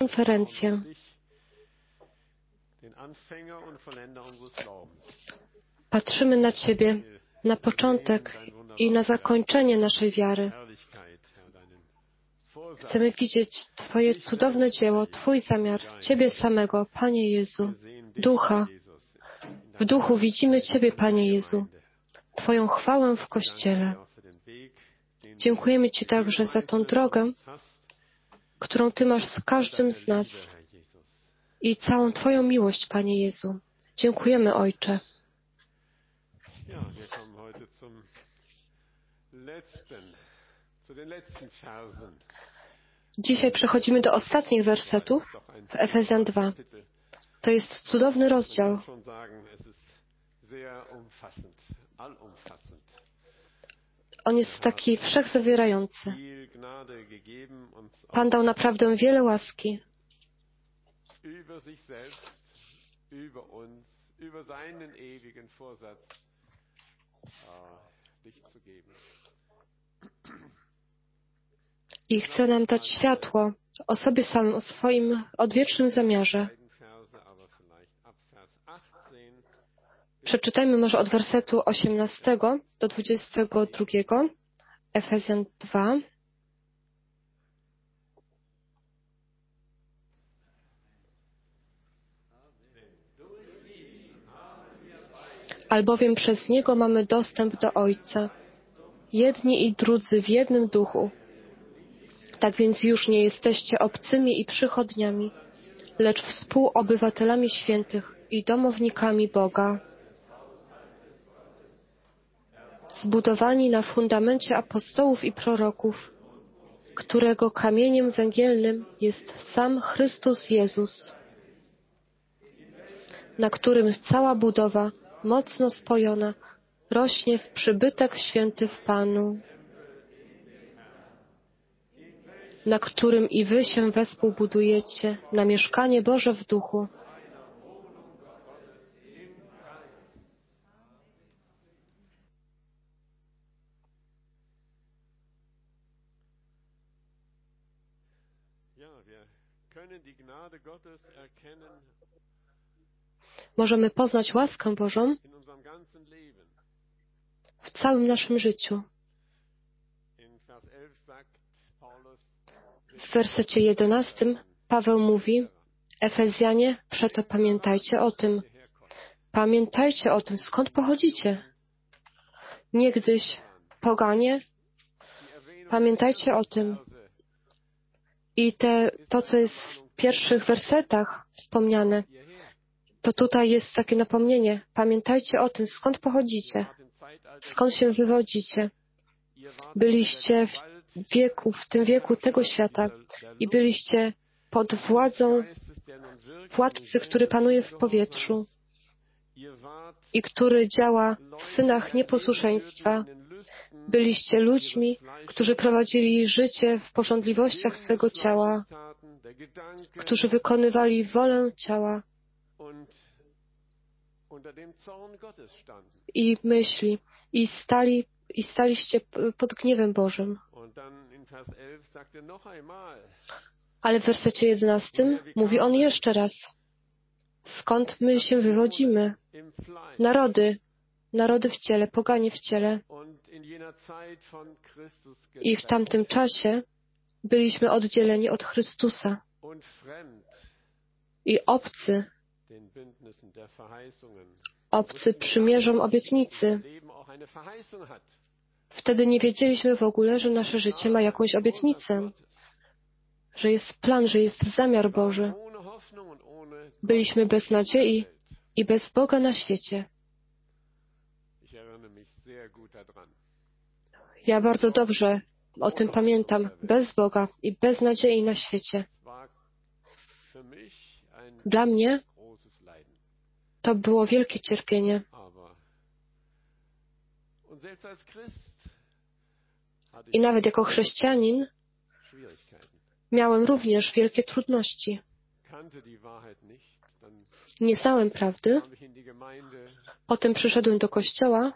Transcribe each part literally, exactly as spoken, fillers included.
konferencję. Patrzymy na Ciebie, na początek i na zakończenie naszej wiary. Chcemy widzieć Twoje cudowne dzieło, Twój zamiar, Ciebie samego, Panie Jezu, Ducha. W Duchu widzimy Ciebie, Panie Jezu, Twoją chwałę w Kościele. Dziękujemy Ci także za tą drogę, którą Ty masz z każdym z nas i całą Twoją miłość, Panie Jezu. Dziękujemy, Ojcze. Dzisiaj przechodzimy do ostatnich wersetów w Efezjan dwa. To jest cudowny rozdział. On jest taki wszechzawierający. Pan dał naprawdę wiele łaski. I chce nam dać światło o sobie samym, o swoim odwiecznym zamiarze. Przeczytajmy może od wersetu osiemnastego do dwudziestego drugiego, Efezjan dwa. Albowiem przez Niego mamy dostęp do Ojca, jedni i drudzy w jednym duchu. Tak więc już nie jesteście obcymi i przychodniami, lecz współobywatelami świętych i domownikami Boga. Zbudowani na fundamencie apostołów i proroków, którego kamieniem węgielnym jest sam Chrystus Jezus, na którym cała budowa, mocno spojona, rośnie w przybytek święty w Panu, na którym i wy się wespół budujecie na mieszkanie Boże w duchu. Możemy poznać łaskę Bożą w całym naszym życiu. W wersecie jedenastym Paweł mówi: Efezjanie, przeto pamiętajcie o tym. Pamiętajcie o tym, skąd pochodzicie. Niegdyś poganie, pamiętajcie o tym. I te, to, co jest w pierwszych wersetach wspomniane, to tutaj jest takie napomnienie. Pamiętajcie o tym, skąd pochodzicie, skąd się wywodzicie. Byliście w wieku, w tym wieku tego świata i byliście pod władzą władcy, który panuje w powietrzu i który działa w synach nieposłuszeństwa. Byliście ludźmi, którzy prowadzili życie w pożądliwościach swego ciała, którzy wykonywali wolę ciała i myśli i stali i staliście pod gniewem Bożym. Ale w wersecie jedenastym mówi on jeszcze raz: skąd my się wywodzimy? Narody, narody w ciele, poganie w ciele. I w tamtym czasie byliśmy oddzieleni od Chrystusa i obcy, obcy przymierzom obietnicy. Wtedy nie wiedzieliśmy w ogóle, że nasze życie ma jakąś obietnicę, że jest plan, że jest zamiar Boży. Byliśmy bez nadziei i bez Boga na świecie. Ja bardzo dobrze o tym pamiętam. Bez Boga i bez nadziei na świecie. Dla mnie to było wielkie cierpienie. I nawet jako chrześcijanin miałem również wielkie trudności. Nie znałem prawdy. Potem przyszedłem do kościoła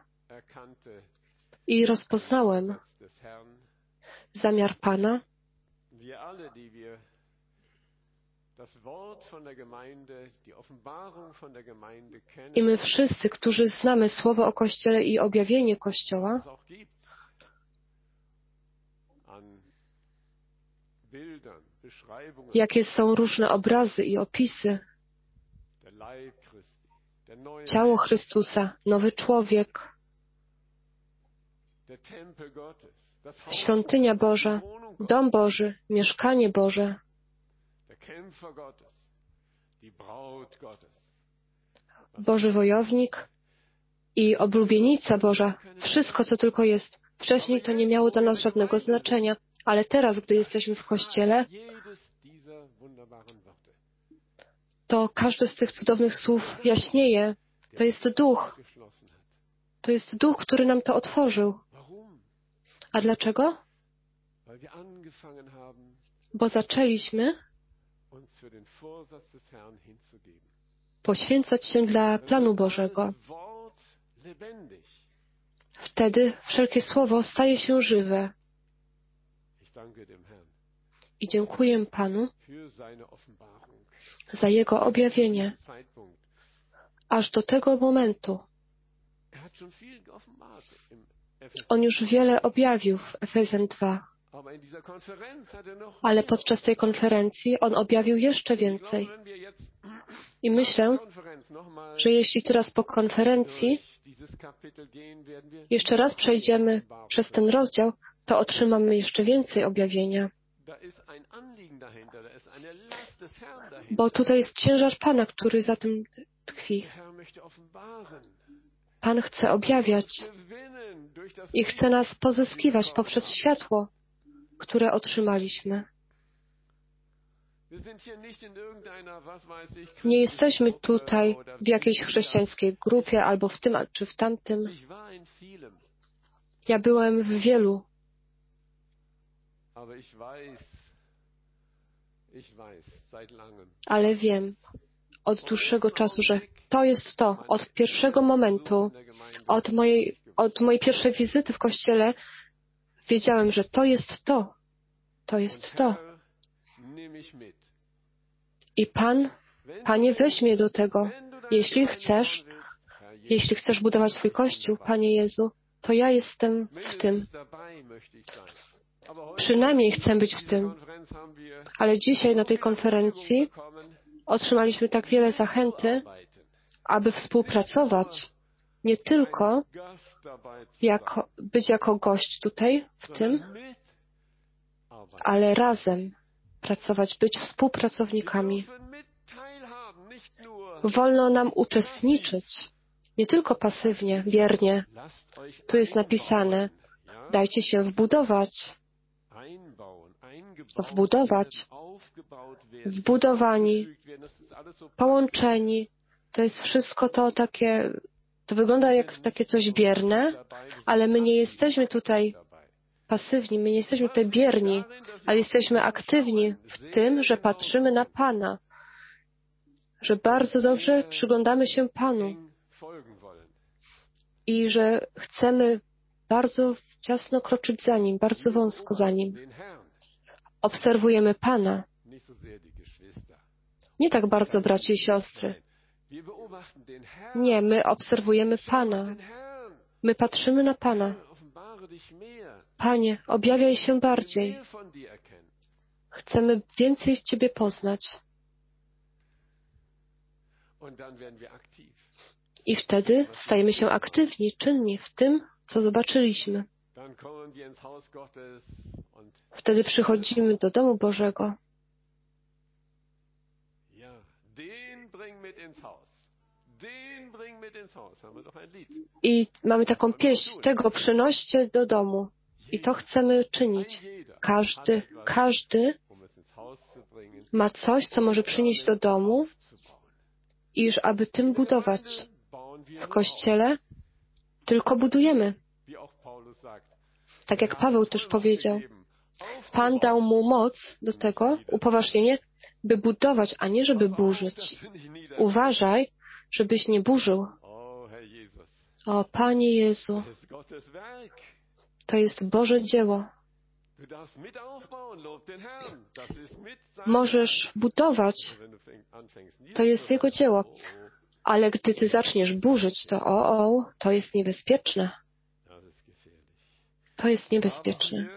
i rozpoznałem zamiar Pana. I my wszyscy, którzy znamy Słowo o Kościele i objawienie Kościoła, jakie są różne obrazy i opisy, ciało Chrystusa, nowy człowiek, świątynia Boża, dom Boży, mieszkanie Boże, Boży wojownik i oblubienica Boża, wszystko, co tylko jest. Wcześniej to nie miało dla nas żadnego znaczenia, ale teraz, gdy jesteśmy w Kościele, to każde z tych cudownych słów jaśnieje. To jest Duch. To jest Duch, który nam to otworzył. A dlaczego? Bo zaczęliśmy poświęcać się dla planu Bożego. Wtedy wszelkie słowo staje się żywe. I dziękuję Panu za Jego objawienie aż do tego momentu. On już wiele objawił w Efezjan dwa. Ale podczas tej konferencji On objawił jeszcze więcej. I myślę, że jeśli teraz po konferencji jeszcze raz przejdziemy przez ten rozdział, to otrzymamy jeszcze więcej objawienia. Bo tutaj jest ciężar Pana, który za tym tkwi. Pan chce objawiać i chce nas pozyskiwać poprzez światło, które otrzymaliśmy. Nie jesteśmy tutaj w jakiejś chrześcijańskiej grupie albo w tym czy w tamtym. Ja byłem w wielu. Ale wiem od dłuższego czasu, że to jest to. Od pierwszego momentu, od mojej, od mojej pierwszej wizyty w Kościele wiedziałem, że to jest to. To jest to. I Pan, Panie, weź mnie do tego. Jeśli chcesz, jeśli chcesz budować swój Kościół, Panie Jezu, to ja jestem w tym. Przynajmniej chcę być w tym. Ale dzisiaj na tej konferencji otrzymaliśmy tak wiele zachęty, aby współpracować, nie tylko jako, być jako gość tutaj, w tym, ale razem pracować, być współpracownikami. Wolno nam uczestniczyć, nie tylko pasywnie, biernie. Tu jest napisane, dajcie się wbudować, wbudować, wbudowani, połączeni. To jest wszystko to takie, to wygląda jak takie coś bierne, ale my nie jesteśmy tutaj pasywni, my nie jesteśmy tutaj bierni, ale jesteśmy aktywni w tym, że patrzymy na Pana, że bardzo dobrze przyglądamy się Panu i że chcemy bardzo ciasno kroczyć za Nim, bardzo wąsko za Nim. Obserwujemy Pana. Nie tak bardzo braci i siostry. Nie, my obserwujemy Pana. My patrzymy na Pana. Panie, objawiaj się bardziej. Chcemy więcej Ciebie poznać. I wtedy stajemy się aktywni, czynni w tym, co zobaczyliśmy. Wtedy przychodzimy do domu Bożego. I mamy taką pieśń, tego przynoście do domu. I to chcemy czynić. Każdy, każdy ma coś, co może przynieść do domu, iż aby tym budować. W Kościele tylko budujemy. Tak jak Paweł też powiedział. Pan dał mu moc do tego, upoważnienie, by budować, a nie żeby burzyć. Uważaj, żebyś nie burzył. O, Panie Jezu, to jest Boże dzieło. Możesz budować. To jest Jego dzieło. Ale gdy Ty zaczniesz burzyć, to o, o, to jest niebezpieczne. To jest niebezpieczne.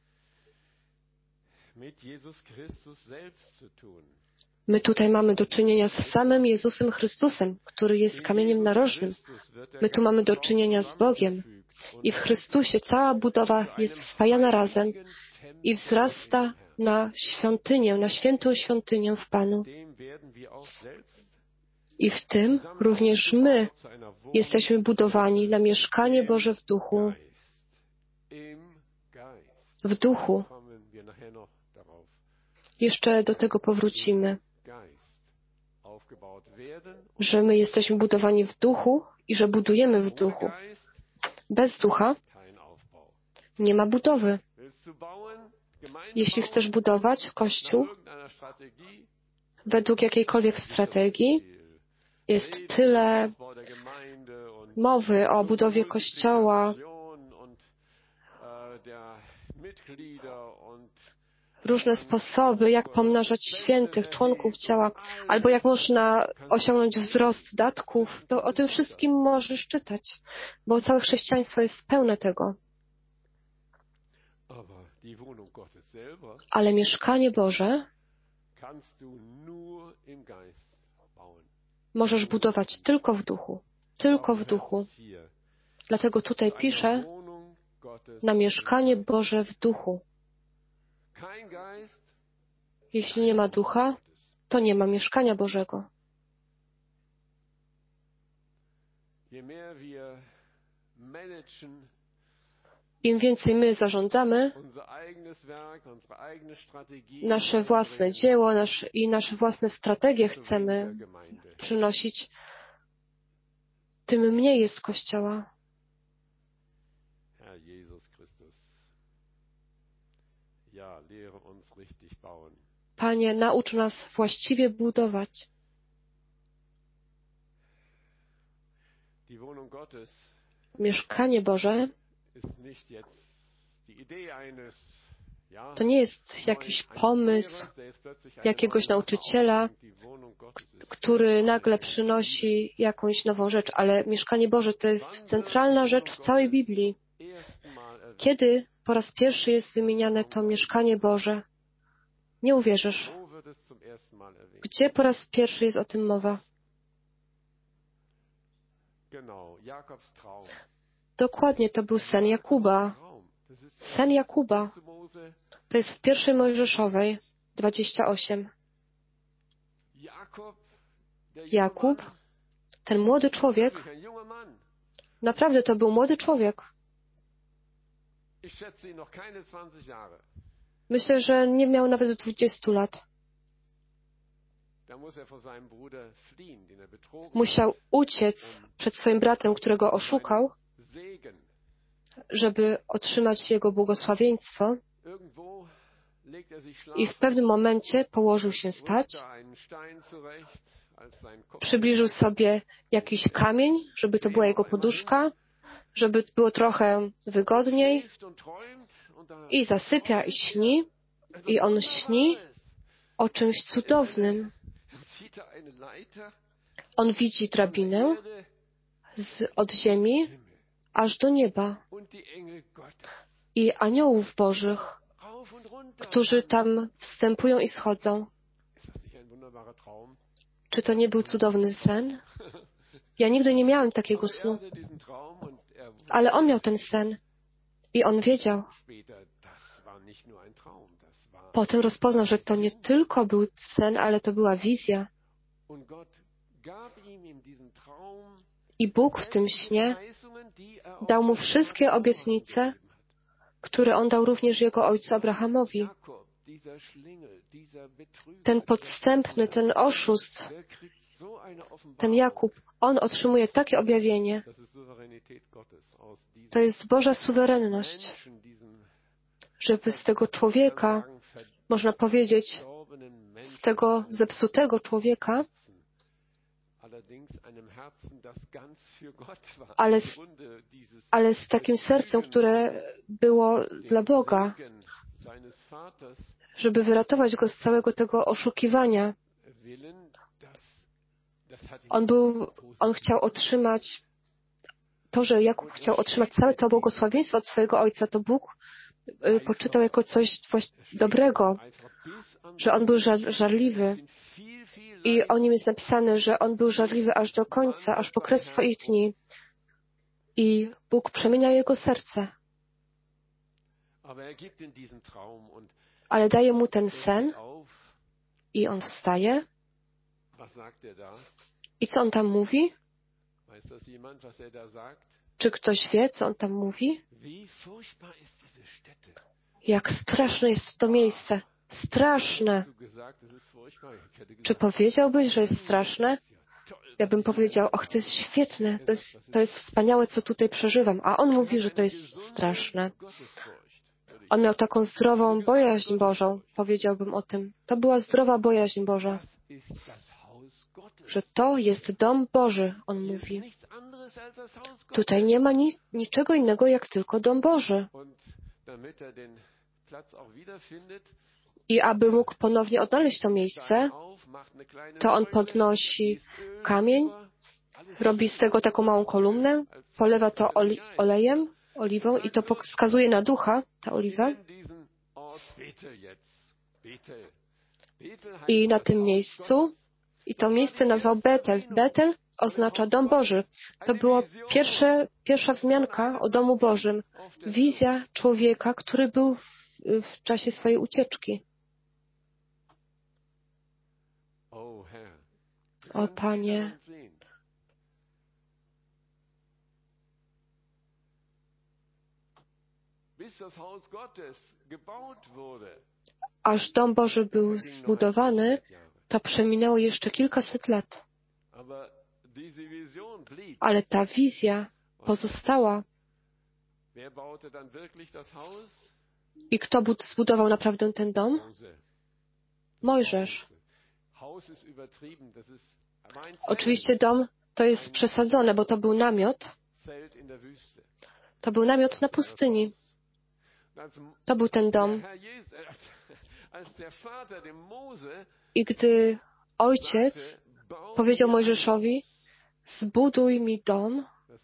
My tutaj mamy do czynienia z samym Jezusem Chrystusem, który jest kamieniem narożnym. My tu mamy do czynienia z Bogiem. I w Chrystusie cała budowa jest spajana razem i wzrasta na świątynię, na świętą świątynię w Panu. I w tym również my jesteśmy budowani na mieszkanie Boże w duchu. W duchu. Jeszcze do tego powrócimy. Że my jesteśmy budowani w duchu i że budujemy w duchu. Bez ducha nie ma budowy. Jeśli chcesz budować Kościół według jakiejkolwiek strategii, jest tyle mowy o budowie Kościoła, różne sposoby, jak pomnażać świętych, członków ciała, albo jak można osiągnąć wzrost datków, to o tym wszystkim możesz czytać, bo całe chrześcijaństwo jest pełne tego. Ale mieszkanie Boże możesz budować tylko w duchu. Tylko w duchu. Dlatego tutaj piszę na mieszkanie Boże w duchu. Jeśli nie ma ducha, to nie ma mieszkania Bożego. Im więcej my zarządzamy nasze własne dzieło nasz, i nasze własne strategie chcemy przynosić, tym mniej jest Kościoła. Panie, naucz nas właściwie budować. Mieszkanie Boże to nie jest jakiś pomysł jakiegoś nauczyciela, który nagle przynosi jakąś nową rzecz, ale mieszkanie Boże to jest centralna rzecz w całej Biblii. Kiedy po raz pierwszy jest wymieniane to mieszkanie Boże? Nie uwierzysz. Gdzie po raz pierwszy jest o tym mowa? Dokładnie, to był sen Jakuba. Sen Jakuba. To jest w pierwszej Mojżeszowej, dwadzieścia osiem. Jakub, ten młody człowiek, naprawdę to był młody człowiek. Myślę, że nie miał nawet dwudziestu lat. Musiał uciec przed swoim bratem, którego oszukał, żeby otrzymać jego błogosławieństwo. I w pewnym momencie położył się spać, przybliżył sobie jakiś kamień, żeby to była jego poduszka, żeby było trochę wygodniej, i zasypia i śni, i on śni o czymś cudownym. On widzi drabinę z, od ziemi aż do nieba i aniołów bożych, którzy tam wstępują i schodzą. Czy to nie był cudowny sen? Ja nigdy nie miałem takiego snu. Ale on miał ten sen i on wiedział. Potem rozpoznał, że to nie tylko był sen, ale to była wizja. I Bóg w tym śnie dał mu wszystkie obietnice, które on dał również jego ojcu Abrahamowi. Ten podstępny, ten oszust, ten Jakub, on otrzymuje takie objawienie. To jest Boża suwerenność, żeby z tego człowieka, można powiedzieć, z tego zepsutego człowieka, ale z, ale z takim sercem, które było dla Boga, żeby wyratować go z całego tego oszukiwania. On był, on chciał otrzymać to, że Jakub chciał otrzymać całe to błogosławieństwo od swojego ojca, to Bóg y, poczytał jako coś dobrego, że on był żar, żarliwy. I o nim jest napisane, że on był żarliwy aż do końca, aż po kres swoich dni. I Bóg przemienia jego serce. Ale daje mu ten sen i on wstaje. I co on tam mówi? Czy ktoś wie, co on tam mówi? Jak straszne jest to miejsce. Straszne. Czy powiedziałbyś, że jest straszne? Ja bym powiedział, och, to jest świetne, to jest, to jest wspaniałe, co tutaj przeżywam. A on mówi, że to jest straszne. On miał taką zdrową bojaźń Bożą, powiedziałbym o tym. To była zdrowa bojaźń Boża. Że to jest dom Boży, on mówi. Tutaj nie ma ni niczego innego, jak tylko dom Boży. I aby mógł ponownie odnaleźć to miejsce, to on podnosi kamień, robi z tego taką małą kolumnę, polewa to oli olejem, oliwą i to wskazuje na ducha, ta oliwa. I na tym miejscu, i to miejsce nazwał Betel. Betel oznacza dom Boży. To była pierwsze, pierwsza wzmianka o domu Bożym. Wizja człowieka, który był w, w czasie swojej ucieczki. O Panie, aż dom Boży był zbudowany, to przeminęło jeszcze kilkaset lat. Ale ta wizja pozostała. I kto zbudował naprawdę ten dom? Mojżesz. Oczywiście dom to jest przesadzone, bo to był namiot. To był namiot na pustyni. To był ten dom. I gdy ojciec powiedział Mojżeszowi, zbuduj mi dom,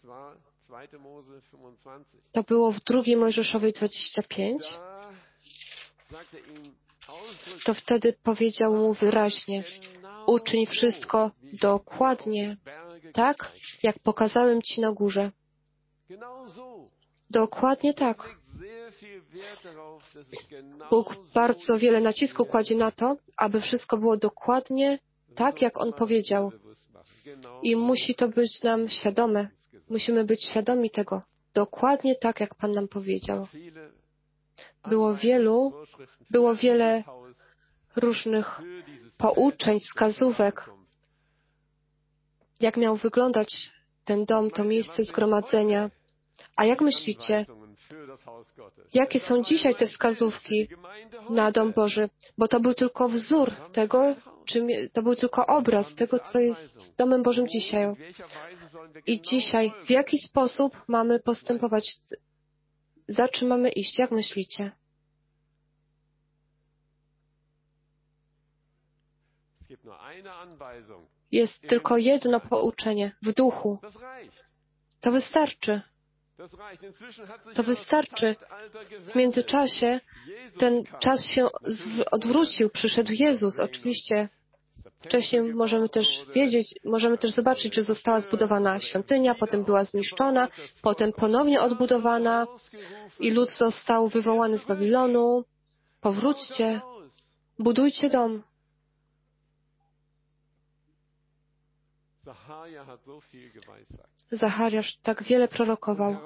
to było w drugiej Mojżeszowej dwadzieścia pięć, to wtedy powiedział mu wyraźnie, uczyń wszystko dokładnie, tak, jak pokazałem ci na górze. Dokładnie tak. Bóg bardzo wiele nacisku kładzie na to, aby wszystko było dokładnie tak, jak On powiedział. I musi to być nam świadome. Musimy być świadomi tego. Dokładnie tak, jak Pan nam powiedział. Było wielu, było wiele różnych pouczeń, wskazówek, jak miał wyglądać ten dom, to miejsce zgromadzenia. A jak myślicie, jakie są dzisiaj te wskazówki na dom Boży? Bo to był tylko wzór tego, czym, to był tylko obraz tego, co jest domem Bożym dzisiaj. I dzisiaj, w jaki sposób mamy postępować? Za czym mamy iść? Jak myślicie? Jest tylko jedno pouczenie w duchu. To wystarczy. To wystarczy. W międzyczasie ten czas się odwrócił. Przyszedł Jezus. Oczywiście wcześniej możemy też wiedzieć, możemy też zobaczyć, że została zbudowana świątynia, potem była zniszczona, potem ponownie odbudowana i lud został wywołany z Babilonu. Powróćcie, budujcie dom. Zachariasz tak wiele prorokował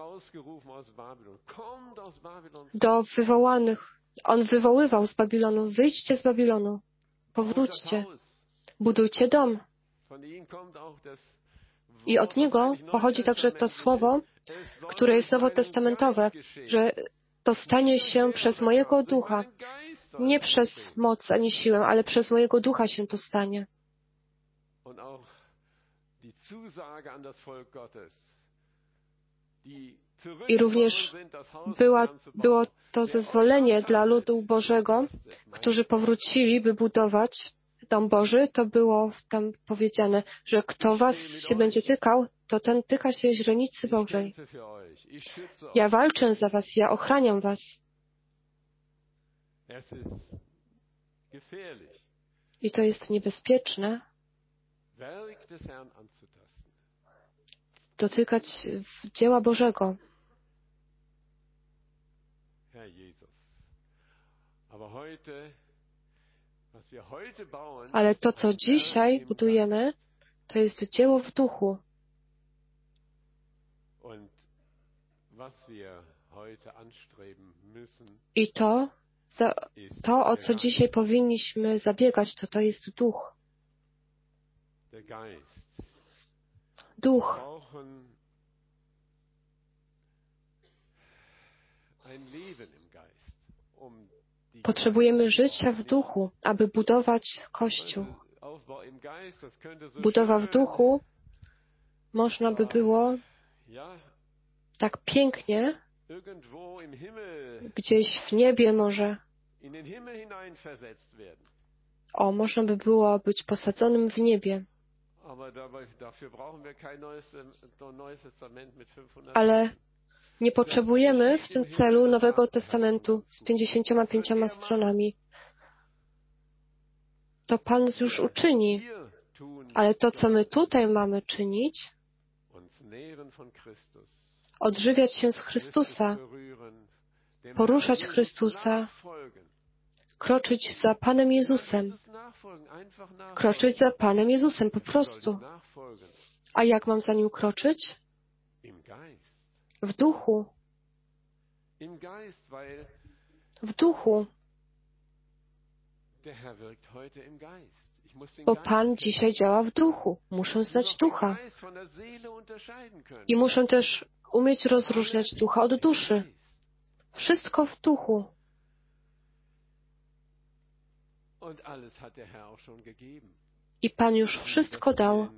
do wywołanych. On wywoływał z Babilonu. Wyjdźcie z Babilonu. Powróćcie. Budujcie dom. I od niego pochodzi także to słowo, które jest nowotestamentowe, że to stanie się przez mojego ducha. Nie przez moc ani siłę, ale przez mojego ducha się to stanie. I również była, było to zezwolenie dla ludu Bożego, którzy powrócili, by budować dom Boży. To było tam powiedziane, że kto was się będzie tykał, to ten tyka się źrenicy Bożej. Ja walczę za was, ja ochraniam was. I to jest niebezpieczne, dotykać dzieła Bożego. Ale to, co dzisiaj budujemy, to jest dzieło w duchu. I to, za, to, o co dzisiaj powinniśmy zabiegać, to to jest duch. Duch. Potrzebujemy życia w duchu, aby budować Kościół. Budowa w duchu można by było tak pięknie gdzieś w niebie może. O, można by było być posadzonym w niebie. Ale nie potrzebujemy w tym celu Nowego Testamentu z pięćdziesięcioma pięcioma stronami. To Pan już uczyni. Ale to, co my tutaj mamy czynić, odżywiać się z Chrystusa, poruszać Chrystusa, kroczyć za Panem Jezusem. Kroczyć za Panem Jezusem, po prostu. A jak mam za Nim kroczyć? W duchu. W duchu. Bo Pan dzisiaj działa w duchu. Muszę znać ducha. I muszę też umieć rozróżniać ducha od duszy. Wszystko w duchu. I Pan już wszystko dał.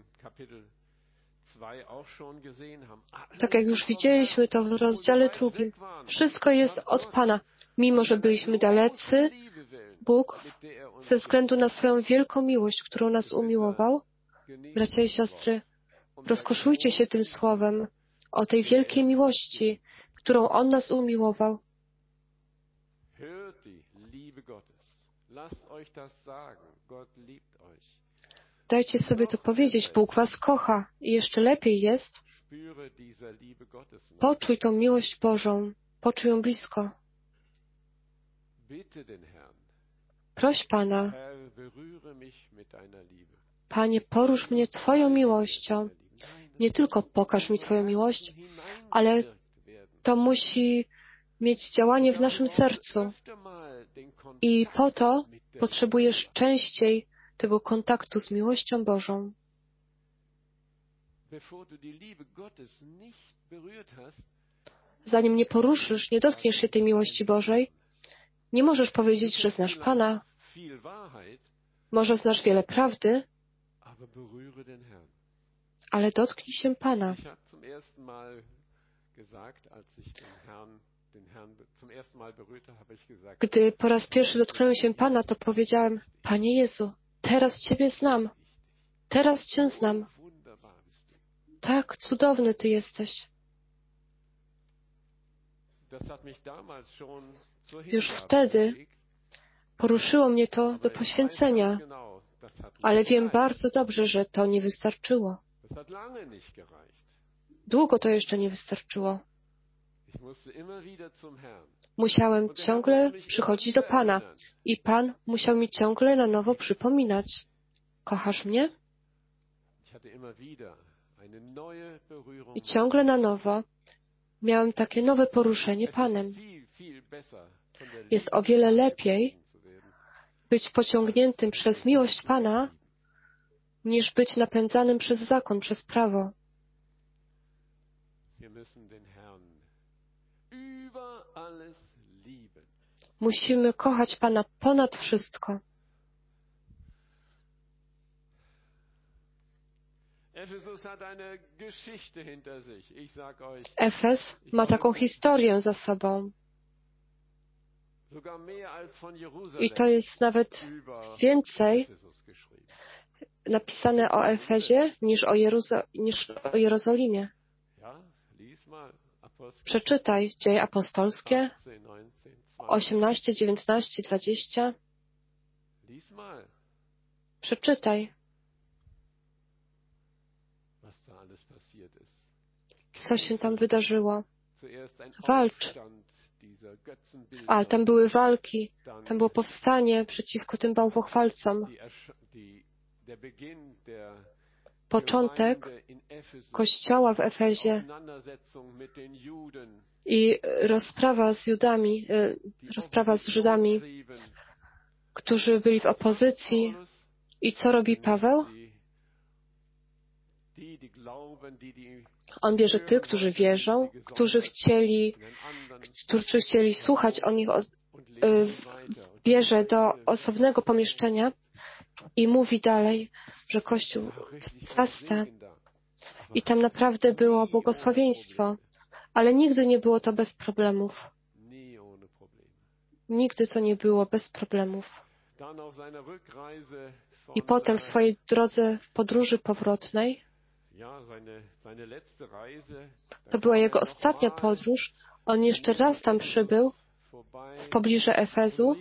Tak jak już widzieliśmy to w rozdziale drugim. Wszystko jest od Pana. Mimo że byliśmy dalecy, Bóg ze względu na swoją wielką miłość, którą nas umiłował, bracia i siostry, rozkoszujcie się tym słowem o tej wielkiej miłości, którą On nas umiłował. Dajcie sobie to powiedzieć. Bóg was kocha. I jeszcze lepiej jest, poczuj tą miłość Bożą. Poczuj ją blisko. Proś Pana, Panie, porusz mnie Twoją miłością. Nie tylko pokaż mi Twoją miłość, ale to musi mieć działanie w naszym sercu. I po to potrzebujesz częściej tego kontaktu z miłością Bożą. Zanim nie poruszysz, nie dotkniesz się tej miłości Bożej, nie możesz powiedzieć, że znasz Pana. Może znasz wiele prawdy, ale dotknij się Pana. Gdy po raz pierwszy dotknąłem się Pana, to powiedziałem: Panie Jezu, teraz Ciebie znam. Teraz Cię znam. Tak cudowny Ty jesteś. Już wtedy poruszyło mnie to do poświęcenia, ale wiem bardzo dobrze, że to nie wystarczyło. Długo to jeszcze nie wystarczyło. Musiałem ciągle przychodzić do Pana i Pan musiał mi ciągle na nowo przypominać: kochasz mnie? I ciągle na nowo miałem takie nowe poruszenie Panem. Jest o wiele lepiej być pociągniętym przez miłość Pana, niż być napędzanym przez zakon, przez prawo. Musimy kochać Pana ponad wszystko. Efes ma taką historię za sobą. I to jest nawet więcej napisane o Efezie niż o, Jeruzo- niż o Jerozolimie. Przeczytaj Dzieje Apostolskie osiemnaście, dziewiętnaście, dwadzieścia. Przeczytaj, co się tam wydarzyło. Walcz. A, tam były walki. Tam było powstanie przeciwko tym bałwochwalcom. Początek kościoła w Efezie i rozprawa z Judami, rozprawa z Żydami, którzy byli w opozycji. I co robi Paweł? On bierze tych, którzy wierzą, którzy chcieli, którzy chcieli słuchać o nich, bierze do osobnego pomieszczenia i mówi dalej, że Kościół wzrasta. I tam naprawdę było błogosławieństwo, ale nigdy nie było to bez problemów. Nigdy to nie było bez problemów. I potem w swojej drodze w podróży powrotnej, to była jego ostatnia podróż, on jeszcze raz tam przybył w pobliże Efezu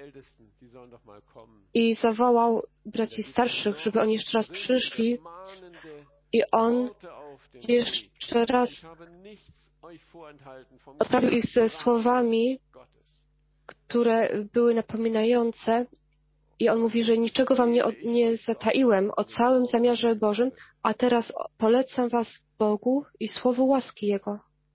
i zawołał braci starszych, żeby oni jeszcze raz przyszli i on jeszcze raz odprawił ich ze słowami, które były napominające. I on mówi, że niczego wam nie, nie zataiłem o całym zamiarze Bożym, a teraz polecam was Bogu i słowu łaski Jego.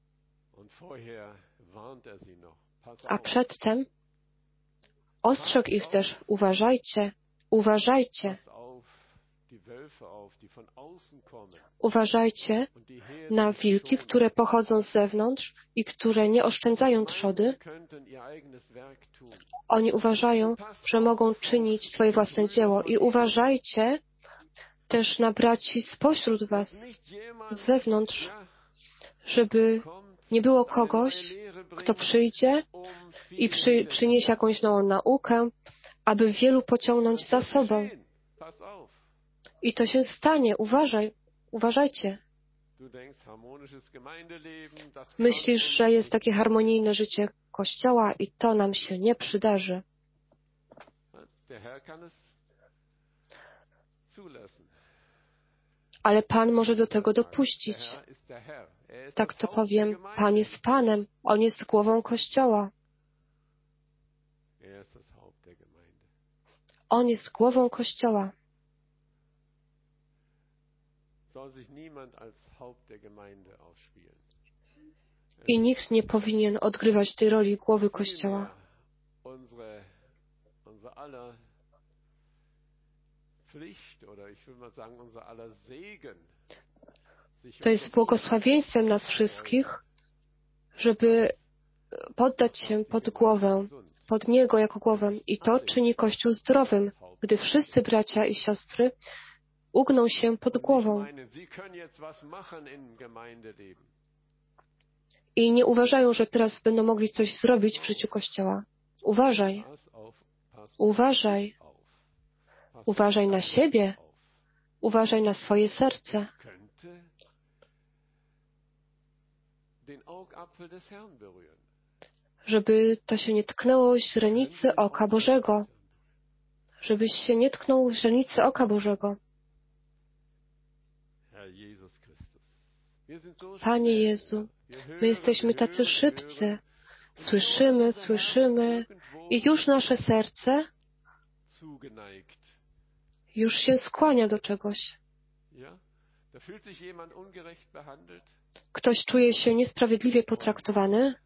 A przedtem ostrzegł ich też, uważajcie, uważajcie. Uważajcie na wilki, które pochodzą z zewnątrz i które nie oszczędzają trzody. Oni uważają, że mogą czynić swoje własne dzieło. I uważajcie też na braci spośród was, z wewnątrz, żeby nie było kogoś, kto przyjdzie i przy, przyniesie jakąś nową naukę, aby wielu pociągnąć za sobą. I to się stanie. Uważaj, uważajcie. Myślisz, że jest takie harmonijne życie Kościoła i to nam się nie przydarzy. Ale Pan może do tego dopuścić. Tak to powiem, Pan jest Panem, On jest głową Kościoła. On jest głową Kościoła. I nikt nie powinien odgrywać tej roli głowy Kościoła. To jest błogosławieństwem nas wszystkich, żeby poddać się pod głowę, pod Niego jako głowę. I to czyni Kościół zdrowym, gdy wszyscy bracia i siostry ugną się pod głową. I nie uważają, że teraz będą mogli coś zrobić w życiu Kościoła. Uważaj. Uważaj. Uważaj na siebie. Uważaj na swoje serce. Żeby to się nie tknęło źrenicy oka Bożego. Żebyś się nie tknął źrenicy oka Bożego. Panie Jezu, my jesteśmy tacy szybcy. Słyszymy, słyszymy i już nasze serce już się skłania do czegoś. Ktoś czuje się niesprawiedliwie potraktowany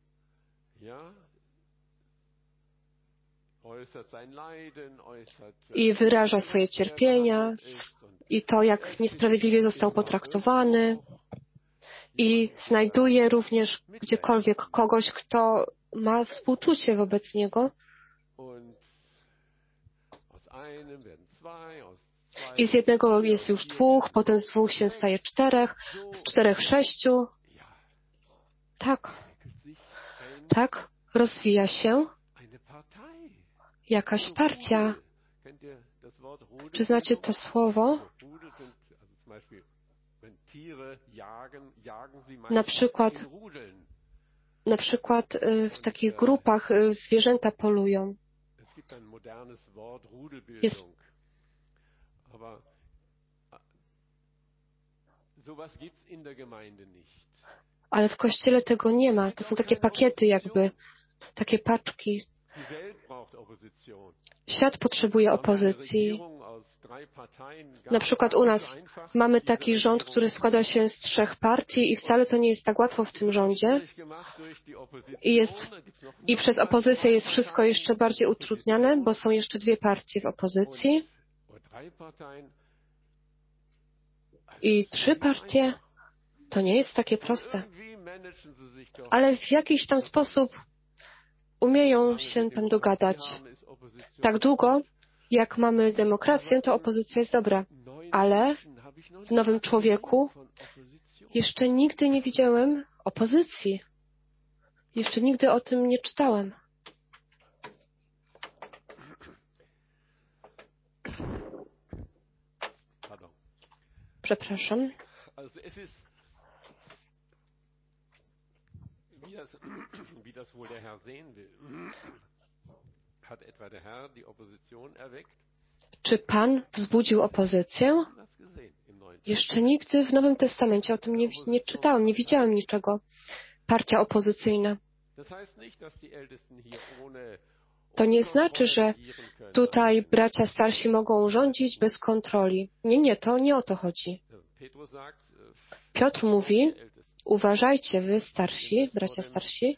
i wyraża swoje cierpienia i to, jak niesprawiedliwie został potraktowany i znajduje również gdziekolwiek kogoś, kto ma współczucie wobec niego. I z jednego jest już dwóch, potem z dwóch się staje czterech, z czterech sześciu. Tak, tak rozwija się jakaś partia. Czy znacie to słowo? Na przykład, na przykład w takich grupach zwierzęta polują. Jest Ale w Kościele tego nie ma. To są takie pakiety jakby, takie paczki. Świat potrzebuje opozycji. Na przykład u nas mamy taki rząd, który składa się z trzech partii i wcale to nie jest tak łatwo w tym rządzie. I, jest, i przez opozycję jest wszystko jeszcze bardziej utrudniane, bo są jeszcze dwie partie w opozycji. I trzy partie. To nie jest takie proste. Ale w jakiś tam sposób umieją się tam dogadać. Tak długo, jak mamy demokrację, to opozycja jest dobra. Ale w nowym człowieku jeszcze nigdy nie widziałem opozycji. Jeszcze nigdy o tym nie czytałem. Przepraszam. Wie das wohl der Herr sehen will. Hat etwa der Herr die Opposition erweckt? Czy Pan wzbudził opozycję? Jeszcze nigdy w Nowym Testamencie o tym nie, nie czytałem, nie widziałem niczego. Partia opozycyjna. To nie znaczy, że tutaj bracia starsi mogą rządzić bez kontroli. Nie, nie, to nie o to chodzi. Piotr mówi, uważajcie wy starsi, bracia starsi,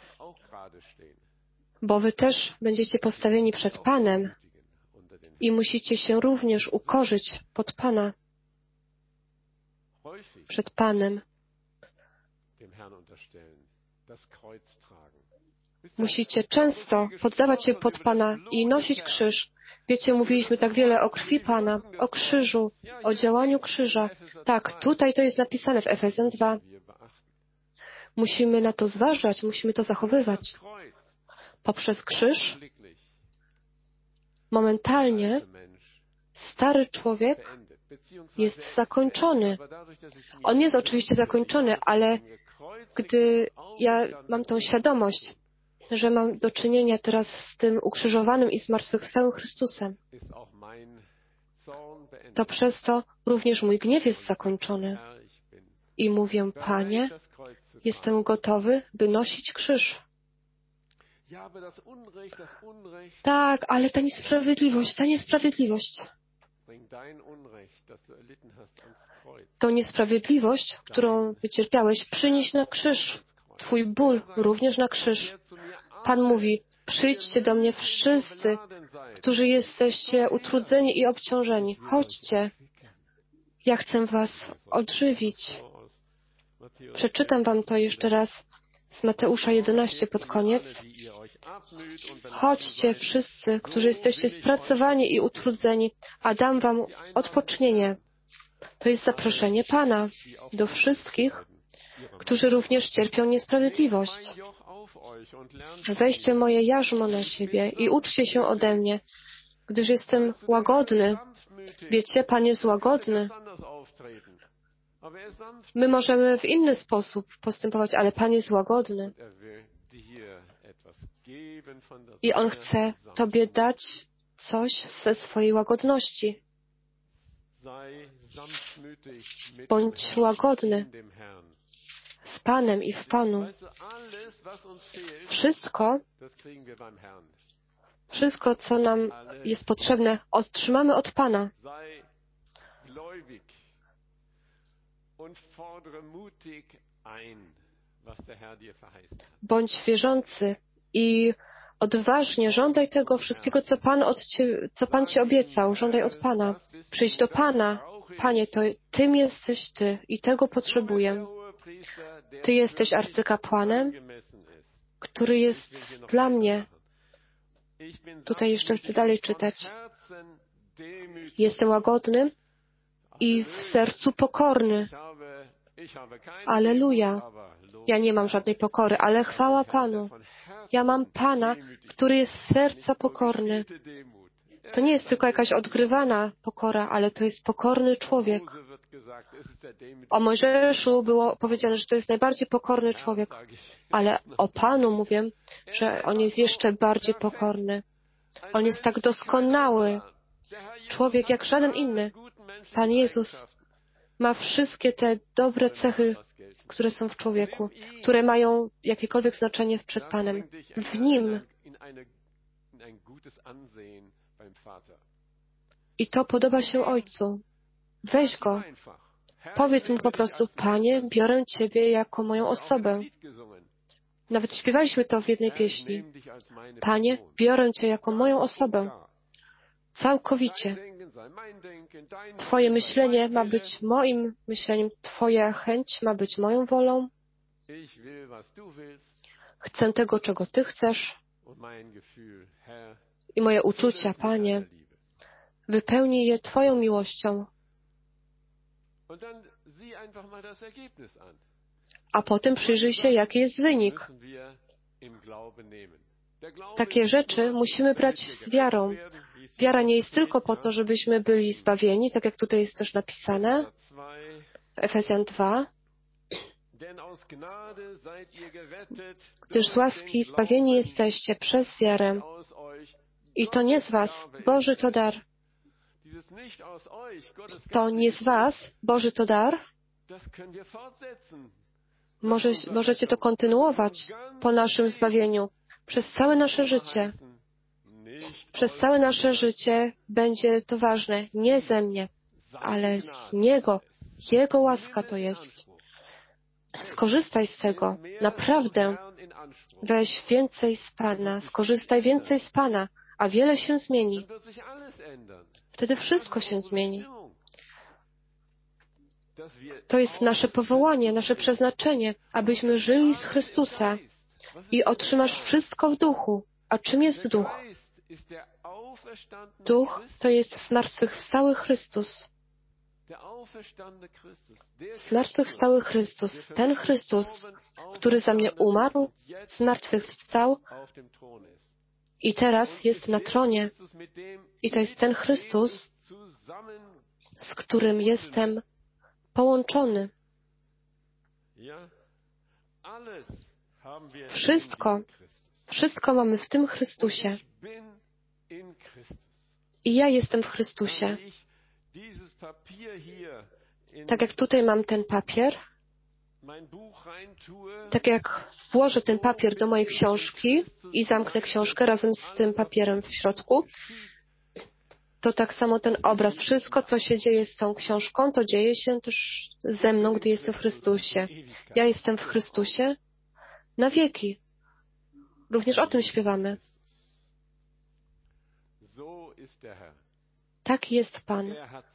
bo wy też będziecie postawieni przed Panem i musicie się również ukorzyć pod Pana, przed Panem. Musicie często poddawać się pod Pana i nosić krzyż. Wiecie, mówiliśmy tak wiele o krwi Pana, o krzyżu, o działaniu krzyża. Tak, tutaj to jest napisane w Efezjan dwa. Musimy na to zważać, musimy to zachowywać. Poprzez krzyż momentalnie stary człowiek jest zakończony. On jest oczywiście zakończony, ale gdy ja mam tą świadomość, że mam do czynienia teraz z tym ukrzyżowanym i zmartwychwstałym Chrystusem, to przez to również mój gniew jest zakończony. I mówię, Panie, jestem gotowy, by nosić krzyż. Tak, ale ta niesprawiedliwość, ta niesprawiedliwość. Tą niesprawiedliwość, którą wycierpiałeś, przynieś na krzyż. Twój ból również na krzyż. Pan mówi, przyjdźcie do mnie wszyscy, którzy jesteście utrudzeni i obciążeni. Chodźcie. Ja chcę was odżywić. Przeczytam wam to jeszcze raz z Mateusza jedenaście pod koniec. Chodźcie wszyscy, którzy jesteście spracowani i utrudzeni, a dam wam odpocznienie. To jest zaproszenie Pana do wszystkich, którzy również cierpią niesprawiedliwość. Weźcie moje jarzmo na siebie i uczcie się ode mnie, gdyż jestem łagodny. Wiecie, Pan jest łagodny. My możemy w inny sposób postępować, ale Pan jest łagodny. I On chce Tobie dać coś ze swojej łagodności. Bądź łagodny z Panem i w Panu. Wszystko, wszystko, co nam jest potrzebne, otrzymamy od Pana. Bądź wierzący i odważnie żądaj tego wszystkiego, co Pan, od Ciebie, co Pan Ci obiecał. Żądaj od Pana. Przyjdź do Pana. Panie, to Tym jesteś Ty i tego potrzebuję. Ty jesteś arcykapłanem, który jest dla mnie. Tutaj jeszcze chcę dalej czytać. Jestem łagodny i w sercu pokorny. Alleluja. Ja nie mam żadnej pokory, ale chwała Panu. Ja mam Pana, który jest z serca pokorny. To nie jest tylko jakaś odgrywana pokora, ale to jest pokorny człowiek. O Mojżeszu było powiedziane, że to jest najbardziej pokorny człowiek, ale o Panu mówię, że On jest jeszcze bardziej pokorny. On jest tak doskonały. Człowiek jak żaden inny. Pan Jezus ma wszystkie te dobre cechy, które są w człowieku, które mają jakiekolwiek znaczenie przed Panem. W Nim. I to podoba się Ojcu. Weź Go. Powiedz Mu po prostu, Panie, biorę Ciebie jako moją osobę. Nawet śpiewaliśmy to w jednej pieśni. Panie, biorę Cię jako moją osobę. Całkowicie. Twoje myślenie ma być moim myśleniem, Twoja chęć ma być moją wolą. Chcę tego, czego Ty chcesz. I moje uczucia, Panie, wypełnij je Twoją miłością. A potem przyjrzyj się, jaki jest wynik. Takie rzeczy musimy brać z wiarą. Wiara nie jest tylko po to, żebyśmy byli zbawieni, tak jak tutaj jest też napisane w Efezjan dwa. Gdyż z łaski zbawieni jesteście przez wiarę. I to nie z was, Boży to dar. To nie z was, Boży to dar. Może, możecie to kontynuować po naszym zbawieniu. Przez całe nasze życie. Przez całe nasze życie będzie to ważne. Nie ze mnie, ale z Niego. Jego łaska to jest. Skorzystaj z tego. Naprawdę. Weź więcej z Pana. Skorzystaj więcej z Pana, a wiele się zmieni. Wtedy wszystko się zmieni. To jest nasze powołanie, nasze przeznaczenie, abyśmy żyli z Chrystusa i otrzymasz wszystko w duchu. A czym jest duch? Duch to jest zmartwychwstały Chrystus. Zmartwychwstały Chrystus. Ten Chrystus, który za mnie umarł, zmartwychwstał i teraz jest na tronie. I to jest ten Chrystus, z którym jestem połączony. Wszystko, wszystko mamy w tym Chrystusie. I ja jestem w Chrystusie. Tak jak tutaj mam ten papier, tak jak włożę ten papier do mojej książki i zamknę książkę razem z tym papierem w środku, to tak samo ten obraz. Wszystko, co się dzieje z tą książką, to dzieje się też ze mną, gdy jestem w Chrystusie. Ja jestem w Chrystusie na wieki. Również o tym śpiewamy. Tak jest Pan.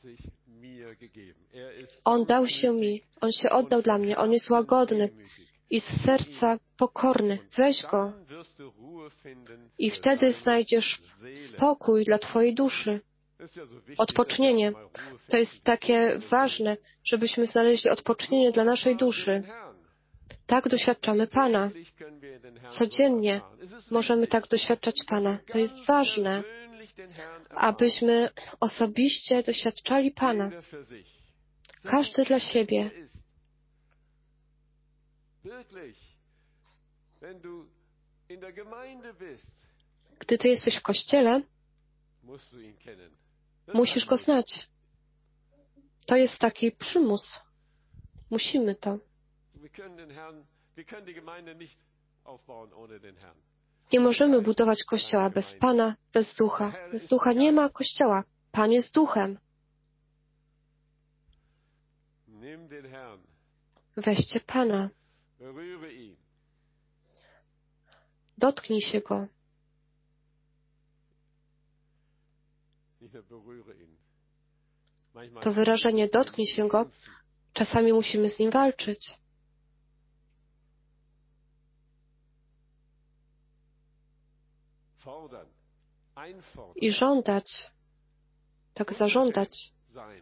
On dał się mi. On się oddał dla mnie. On jest łagodny i z serca pokorny. Weź Go. I wtedy znajdziesz spokój dla Twojej duszy. Odpocznienie. To jest takie ważne, żebyśmy znaleźli odpocznienie dla naszej duszy. Tak doświadczamy Pana. Codziennie możemy tak doświadczać Pana. To jest ważne, abyśmy osobiście doświadczali Pana. Każdy dla siebie. Gdy Ty jesteś w Kościele, musisz Go znać. To jest taki przymus. Musimy to. Nie możemy budować Kościoła bez Pana, bez Ducha. Bez Ducha nie ma Kościoła. Pan jest Duchem. Weźcie Pana. Dotknij się Go. To wyrażenie dotknij się Go, czasami musimy z Nim walczyć. I żądać. tak zażądać,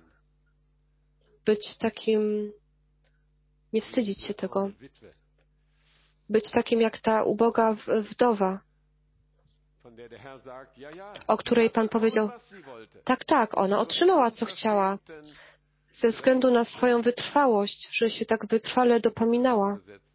być takim, nie wstydzić się tego, być takim jak ta uboga wdowa, o której Pan powiedział, tak, tak, ona otrzymała, co chciała, ze względu na swoją wytrwałość, że się tak wytrwale dopominała.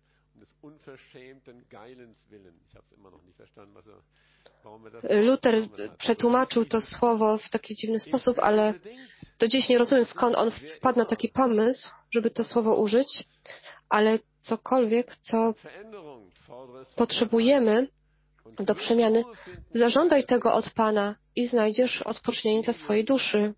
Luther przetłumaczył to słowo w taki dziwny sposób, ale do dziś nie rozumiem, skąd on wpadł na taki pomysł, żeby to słowo użyć, ale cokolwiek, co potrzebujemy do przemiany, zażądaj tego od Pana i znajdziesz odpocznienie dla swojej duszy.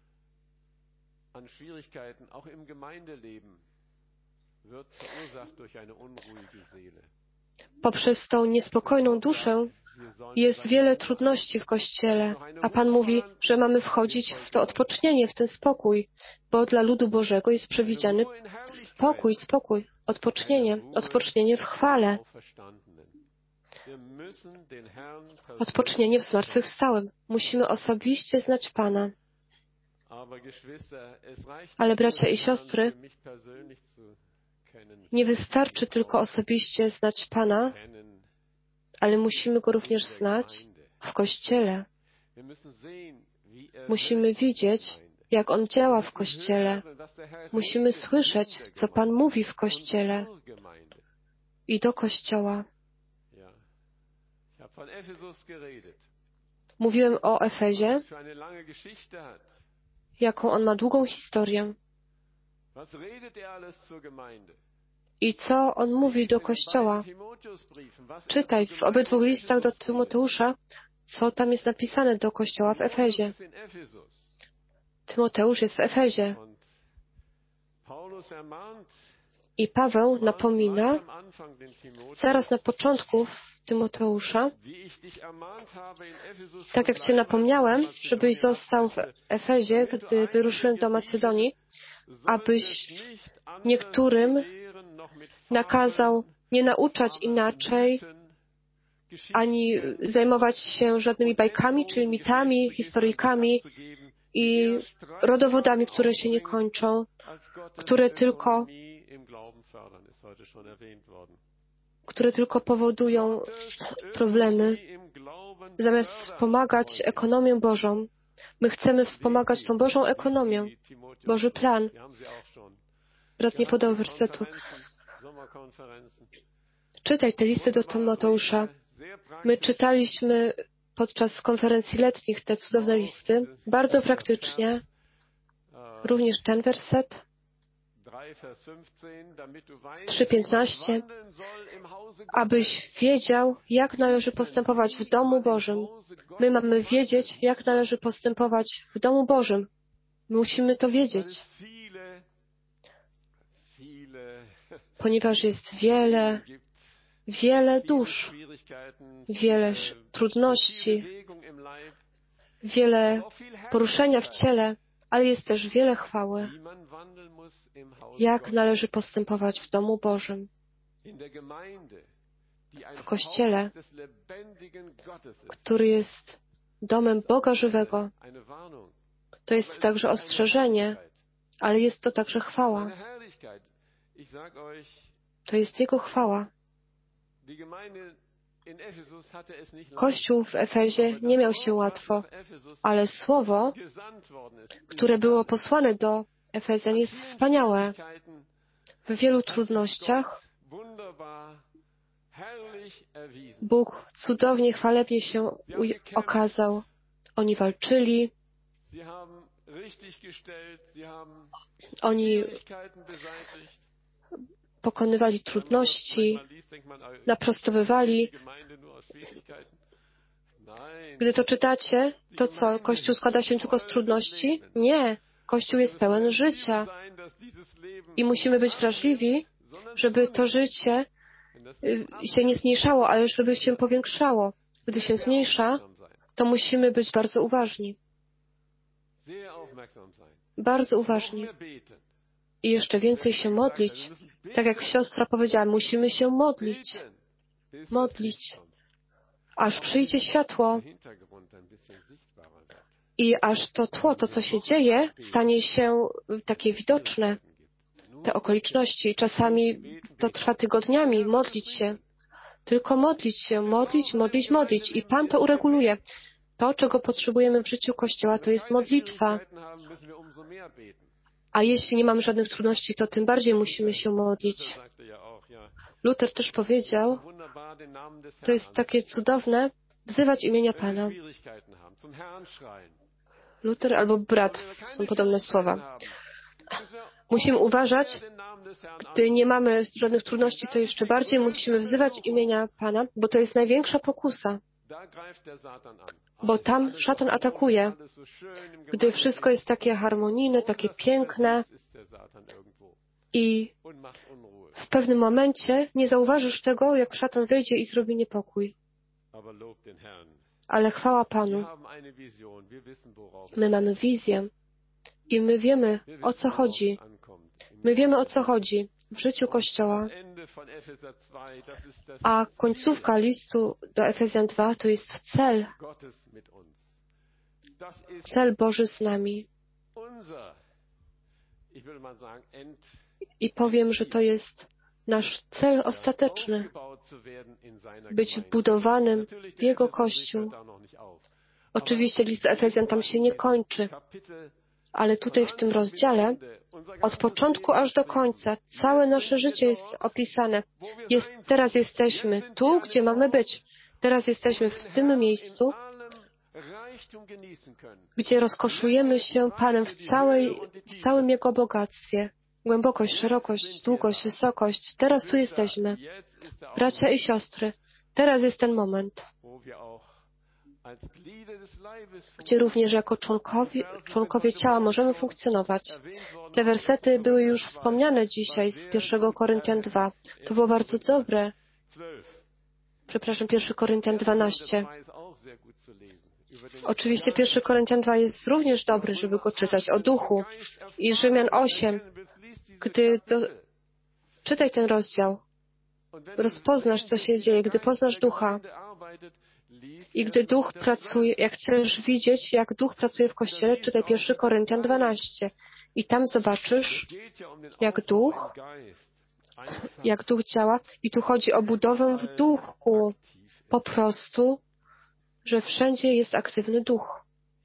Poprzez tą niespokojną duszę jest wiele trudności w Kościele, a Pan mówi, że mamy wchodzić w to odpocznienie, w ten spokój, bo dla ludu Bożego jest przewidziany spokój, spokój, odpocznienie, odpocznienie w chwale, odpocznienie w zmartwychwstałym. Musimy osobiście znać Pana. Ale bracia i siostry, nie wystarczy tylko osobiście znać Pana, ale musimy Go również znać w Kościele. Musimy widzieć, jak On działa w Kościele. Musimy słyszeć, co Pan mówi w Kościele i do Kościoła. Mówiłem o Efezie, jaką on ma długą historię. I co on mówi do Kościoła? Czytaj w obydwu listach do Tymoteusza, co tam jest napisane do Kościoła w Efezie. Tymoteusz jest w Efezie. I Paweł napomina zaraz na początku Tymoteusza, tak jak Cię napomniałem, żebyś został w Efezie, gdy wyruszyłem do Macedonii, abyś niektórym nakazał nie nauczać inaczej, ani zajmować się żadnymi bajkami, czyli mitami, historyjkami i rodowodami, które się nie kończą, które tylko które tylko powodują problemy. Zamiast wspomagać ekonomię Bożą, my chcemy wspomagać tą Bożą ekonomię, Boży plan. Brat nie podał wersetu. Czytaj te listy do Tymoteusza. My czytaliśmy podczas konferencji letnich te cudowne listy, bardzo praktycznie. Również ten werset. trzy piętnaście, abyś wiedział, jak należy postępować w domu Bożym. My mamy wiedzieć, jak należy postępować w domu Bożym. Musimy to wiedzieć. Ponieważ jest wiele, wiele dusz, wiele trudności, wiele poruszenia w ciele, ale jest też wiele chwały. Jak należy postępować w domu Bożym, w Kościele, który jest domem Boga żywego. To jest także ostrzeżenie, ale jest to także chwała. To jest Jego chwała. Kościół w Efezie nie miał się łatwo, ale słowo, które było posłane do Efezjan, jest wspaniałe. W wielu trudnościach Bóg cudownie, chwalebnie się okazał. Oni walczyli, oni pokonywali trudności, naprostowywali. Gdy to czytacie, to co? Kościół składa się tylko z trudności? Nie. Kościół jest pełen życia. I musimy być wrażliwi, żeby to życie się nie zmniejszało, ale żeby się powiększało. Gdy się zmniejsza, to musimy być bardzo uważni. Bardzo uważni. I jeszcze więcej się modlić. Tak jak siostra powiedziała, musimy się modlić. Modlić. Aż przyjdzie światło I aż to tło, to co się dzieje, stanie się takie widoczne, te okoliczności. I czasami to trwa tygodniami, modlić się. Tylko modlić się, modlić, modlić, modlić. I Pan to ureguluje. To, czego potrzebujemy w życiu Kościoła, to jest modlitwa. A jeśli nie mamy żadnych trudności, to tym bardziej musimy się modlić. Luther też powiedział, to jest takie cudowne, wzywać imienia Pana. Luther albo brat są podobne słowa. Musimy uważać, gdy nie mamy żadnych trudności, to jeszcze bardziej musimy wzywać imienia Pana, bo to jest największa pokusa. Bo tam szatan atakuje. Gdy wszystko jest takie harmonijne, takie piękne i w pewnym momencie nie zauważysz tego, jak szatan wejdzie i zrobi niepokój. Ale chwała Panu. My mamy wizję i my wiemy, o co chodzi. My wiemy, o co chodzi w życiu Kościoła. A końcówka listu do Efezjan dwa to jest cel. Cel Boży z nami. I powiem, że to jest nasz cel ostateczny. Być budowanym w Jego Kościół. Oczywiście list do Efezjan tam się nie kończy. Ale tutaj w tym rozdziale, od początku aż do końca, całe nasze życie jest opisane. Jest, teraz jesteśmy tu, gdzie mamy być. Teraz jesteśmy w tym miejscu, gdzie rozkoszujemy się Panem w, całej, w całym Jego bogactwie. Głębokość, szerokość, długość, wysokość. Teraz tu jesteśmy. Bracia i siostry, teraz jest ten moment, gdzie również jako członkowie, członkowie ciała możemy funkcjonować. Te wersety były już wspomniane dzisiaj z pierwszego Koryntian dwa. To było bardzo dobre. Przepraszam, pierwszy Koryntian dwanaście. Oczywiście pierwszy Koryntian dwa jest również dobry, żeby go czytać, o duchu. I Rzymian osiem. Gdy do... czytaj ten rozdział, rozpoznasz, co się dzieje, gdy poznasz ducha. I gdy duch pracuje, jak chcesz widzieć, jak duch pracuje w Kościele, czytaj pierwszy Koryntian dwanaście. I tam zobaczysz, jak duch, jak duch działa. I tu chodzi o budowę w duchu. Po prostu, że wszędzie jest aktywny duch.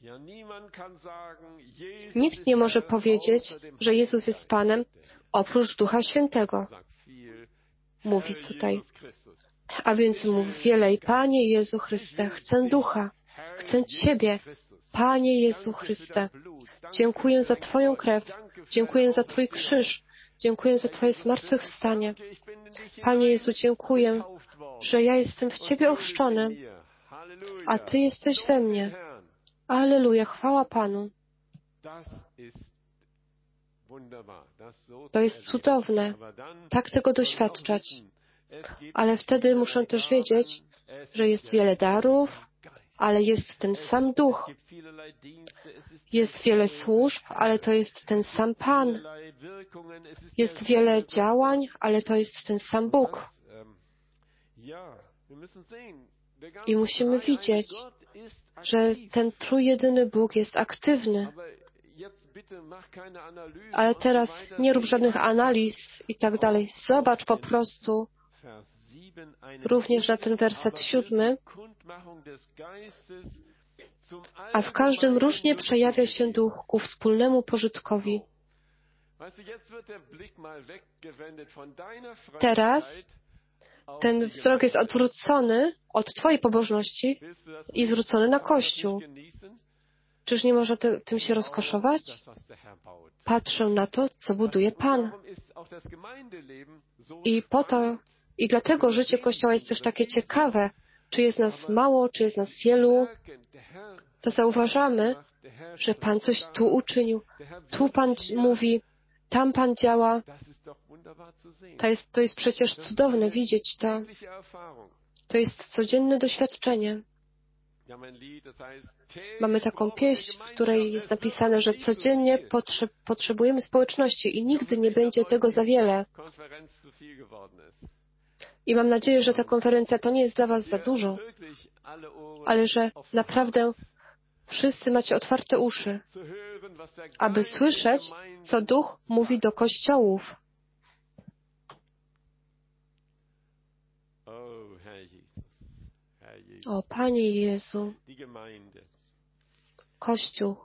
Nikt nie może powiedzieć, że Jezus jest Panem, oprócz Ducha Świętego. Mówi tutaj. A więc mów wielej, Panie Jezu Chryste, chcę Ducha, chcę Ciebie, Panie Jezu Chryste. Dziękuję za Twoją krew, dziękuję za Twój krzyż, dziękuję za Twoje zmartwychwstanie. Panie Jezu, dziękuję, że ja jestem w Ciebie ochrzczony, a Ty jesteś we mnie. Alleluja, chwała Panu. To jest cudowne, tak tego doświadczać. Ale wtedy muszę też wiedzieć, że jest wiele darów, ale jest ten sam Duch. Jest wiele służb, ale to jest ten sam Pan. Jest wiele działań, ale to jest ten sam Bóg. I musimy widzieć, że ten trójjedyny Bóg jest aktywny. Ale teraz nie rób żadnych analiz i tak dalej. Zobacz po prostu również na ten werset siódmy. A w każdym różnie przejawia się duch ku wspólnemu pożytkowi. Teraz ten wzrok jest odwrócony od Twojej pobożności i zwrócony na Kościół. Czyż nie można te, tym się rozkoszować? Patrzę na to, co buduje Pan. I po to, i dlatego życie Kościoła jest też takie ciekawe. Czy jest nas mało, czy jest nas wielu, to zauważamy, że Pan coś tu uczynił. Tu Pan mówi, tam Pan działa. To jest, to jest przecież cudowne widzieć to. To jest codzienne doświadczenie. Mamy taką pieśń, w której jest napisane, że codziennie potrze- potrzebujemy społeczności i nigdy nie będzie tego za wiele. I mam nadzieję, że ta konferencja to nie jest dla Was za dużo, ale że naprawdę Wszyscy macie otwarte uszy, aby słyszeć, co Duch mówi do kościołów. O, Panie Jezu, Kościół.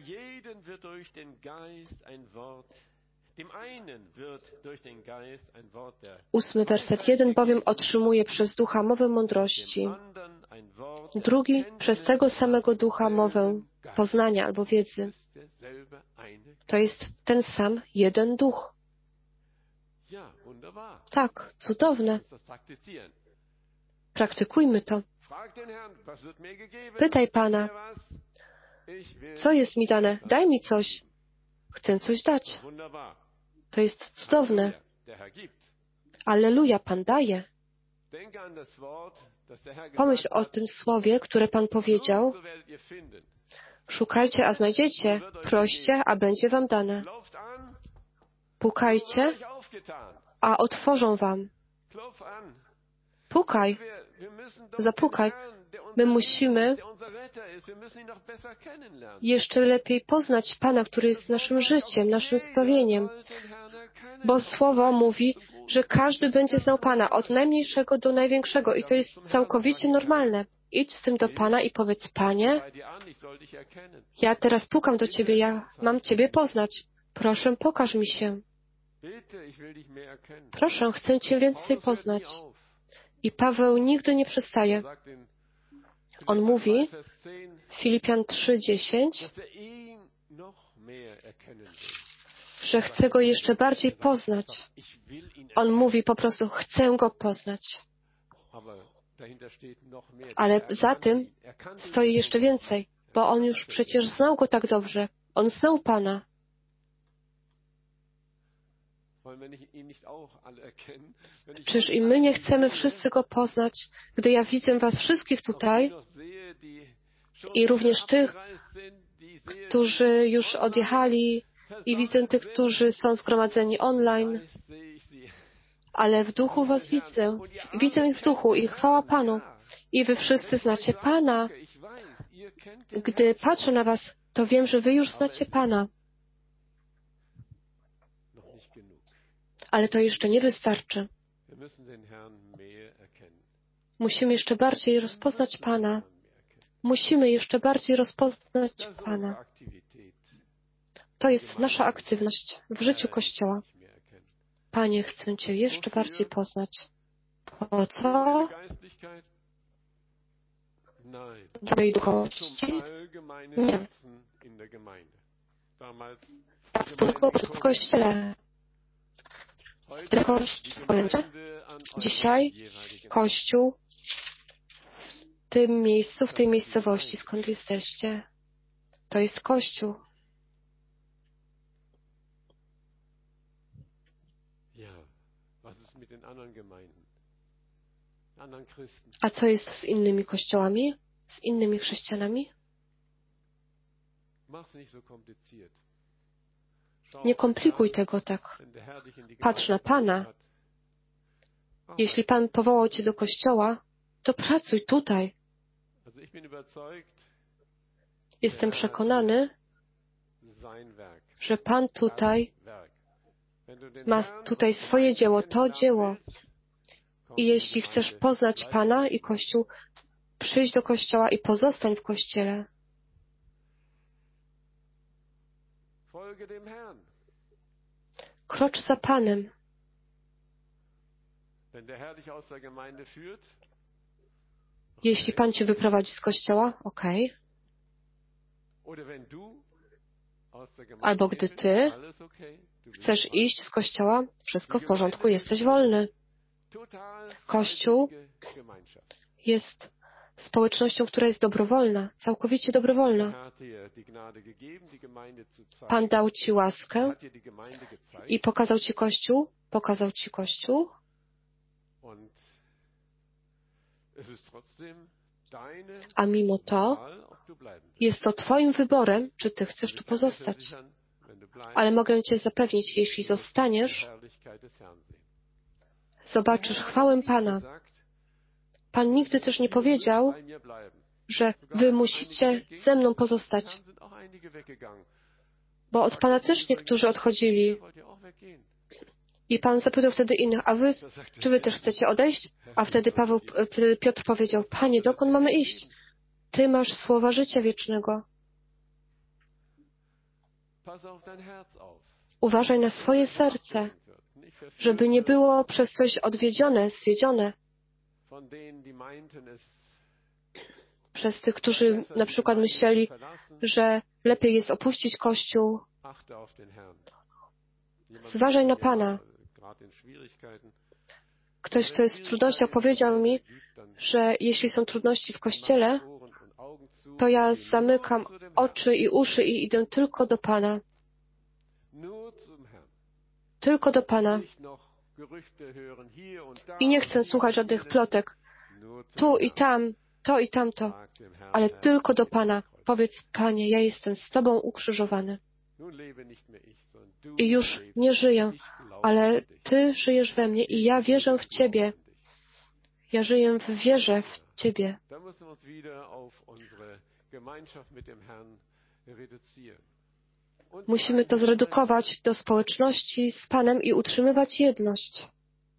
Ósmy werset. Jeden bowiem otrzymuje przez Ducha mowę mądrości, drugi przez tego samego Ducha mowę poznania albo wiedzy. To jest ten sam jeden Duch. Tak, cudowne. Praktykujmy to. Pytaj Pana, co jest mi dane? Daj mi coś. Chcę coś dać. To jest cudowne. Alleluja, Pan daje. Pomyśl o tym słowie, które Pan powiedział. Szukajcie, a znajdziecie. Proście, a będzie wam dane. Pukajcie, a otworzą wam. Pukaj. Zapukaj. My musimy jeszcze lepiej poznać Pana, który jest naszym życiem, naszym zbawieniem. Bo Słowo mówi, że każdy będzie znał Pana, od najmniejszego do największego i to jest całkowicie normalne. Idź z tym do Pana i powiedz, Panie, ja teraz pukam do Ciebie, ja mam Ciebie poznać. Proszę, pokaż mi się. Proszę, chcę Cię więcej poznać. I Paweł nigdy nie przestaje. On mówi w Filipian trzy dziesięć, że chce Go jeszcze bardziej poznać. On mówi po prostu, chcę Go poznać. Ale za tym stoi jeszcze więcej, bo On już przecież znał Go tak dobrze. On znał Pana. Czyż i my nie chcemy wszyscy Go poznać, gdy ja widzę was wszystkich tutaj i również tych, którzy już odjechali i widzę tych, którzy są zgromadzeni online, ale w duchu was widzę. Widzę ich w duchu i chwała Panu. I wy wszyscy znacie Pana. Gdy patrzę na was, to wiem, że wy już znacie Pana. Ale to jeszcze nie wystarczy. Musimy jeszcze bardziej rozpoznać Pana. Musimy jeszcze bardziej rozpoznać Pana. To jest nasza aktywność w życiu Kościoła. Panie, chcę Cię jeszcze bardziej poznać. Po co? Twojej duchowości? Nie. Tylko w Kościele. Tylko dzisiaj Kościół w tym miejscu, w tej miejscowości, skąd jesteście, to jest Kościół. A co jest z innymi kościołami? Z innymi chrześcijanami? Nie komplikuj tego tak. Patrz na Pana. Jeśli Pan powołał Cię do kościoła, to pracuj tutaj. Jestem przekonany, że Pan tutaj ma tutaj swoje dzieło, to dzieło. I jeśli chcesz poznać Pana i Kościół, przyjdź do Kościoła i pozostań w Kościele. Krocz za Panem. Jeśli Pan Cię wyprowadzi z Kościoła, okej. Okay. Albo gdy Ty chcesz iść z Kościoła, wszystko w porządku, jesteś wolny. Kościół jest społecznością, która jest dobrowolna, całkowicie dobrowolna. Pan dał Ci łaskę i pokazał Ci Kościół, pokazał Ci Kościół, a mimo to jest to Twoim wyborem, czy Ty chcesz tu pozostać. Ale mogę Cię zapewnić, jeśli zostaniesz, zobaczysz chwałę Pana. Pan nigdy też nie powiedział, że wy musicie ze mną pozostać. Bo od Pana też niektórzy odchodzili. I Pan zapytał wtedy innych, a wy, czy wy też chcecie odejść? A wtedy Paweł, wtedy Piotr powiedział, Panie, dokąd mamy iść? Ty masz słowa życia wiecznego. Uważaj na swoje serce, żeby nie było przez coś odwiedzione, zwiedzione. Przez tych, którzy na przykład myśleli, że lepiej jest opuścić Kościół. Zważaj na Pana. Ktoś, kto jest w trudnościach, powiedział mi, że jeśli są trudności w Kościele, to ja zamykam oczy i uszy i idę tylko do Pana. Tylko do Pana. I nie chcę słuchać żadnych plotek. Tu i tam, to i tamto. Ale tylko do Pana. Powiedz, Panie, ja jestem z Tobą ukrzyżowany. I już nie żyję, ale Ty żyjesz we mnie i ja wierzę w Ciebie. Ja żyję w wierze w Ciebie. Musimy to zredukować do społeczności z Panem i utrzymywać jedność.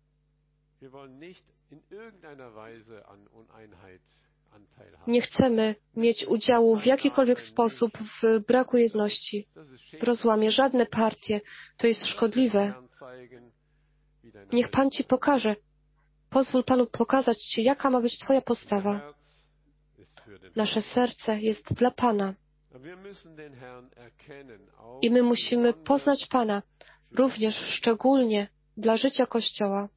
Nie chcemy mieć udziału w jakikolwiek sposób w braku jedności, w rozłamie. Żadne partie. To jest szkodliwe. Niech Pan Ci pokaże. Pozwól Panu pokazać Ci, jaka ma być Twoja postawa. Nasze serce jest dla Pana. I my musimy poznać Pana, również szczególnie dla życia Kościoła,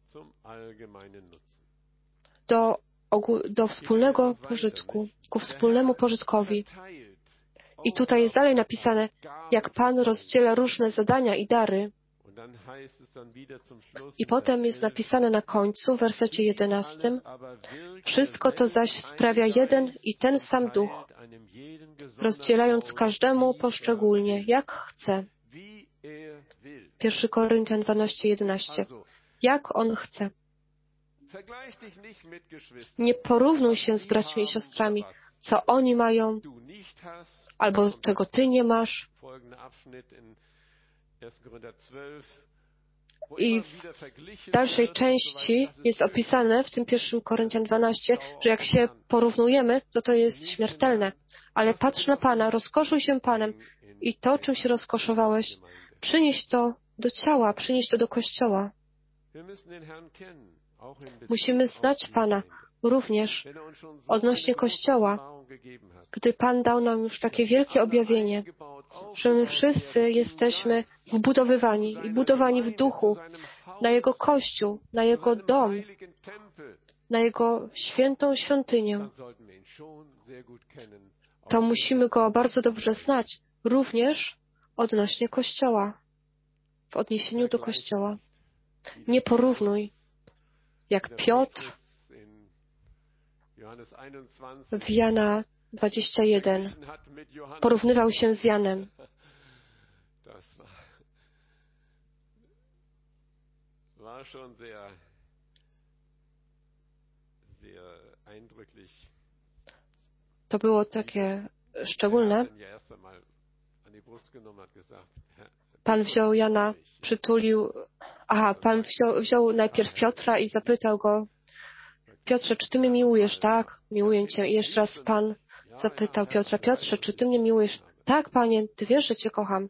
do, do wspólnego pożytku, ku wspólnemu pożytkowi. I tutaj jest dalej napisane, jak Pan rozdziela różne zadania i dary. I potem jest napisane na końcu, w wersecie jedenastym, wszystko to zaś sprawia jeden i ten sam Duch, rozdzielając każdemu poszczególnie, jak chce. Pierwszy Koryntian dwanaście jedenaście. Jak On chce. Nie porównuj się z braćmi i siostrami, co oni mają, albo czego Ty nie masz. I w dalszej części jest opisane w tym pierwszym Koryntian dwanaście, że jak się porównujemy, to to jest śmiertelne. Ale patrz na Pana, rozkoszuj się Panem i to, czym się rozkoszowałeś, przynieś to do ciała, przynieś to do Kościoła. Musimy znać Pana również odnośnie Kościoła, gdy Pan dał nam już takie wielkie objawienie, że my wszyscy jesteśmy wbudowywani i budowani w duchu na Jego Kościół, na Jego dom, na Jego świętą świątynię. To musimy Go bardzo dobrze znać, również odnośnie Kościoła, w odniesieniu do Kościoła. Nie porównuj, jak Piotr w Jana dwadzieścia jeden porównywał się z Janem. To było takie szczególne. Pan wziął Jana, przytulił. Aha, Pan wziął, wziął najpierw Piotra i zapytał go, Piotrze, czy Ty mnie miłujesz? Tak, miłuję Cię. I jeszcze raz Pan zapytał Piotra, Piotrze, czy Ty mnie miłujesz? Tak, Panie, Ty wiesz, że Cię kocham.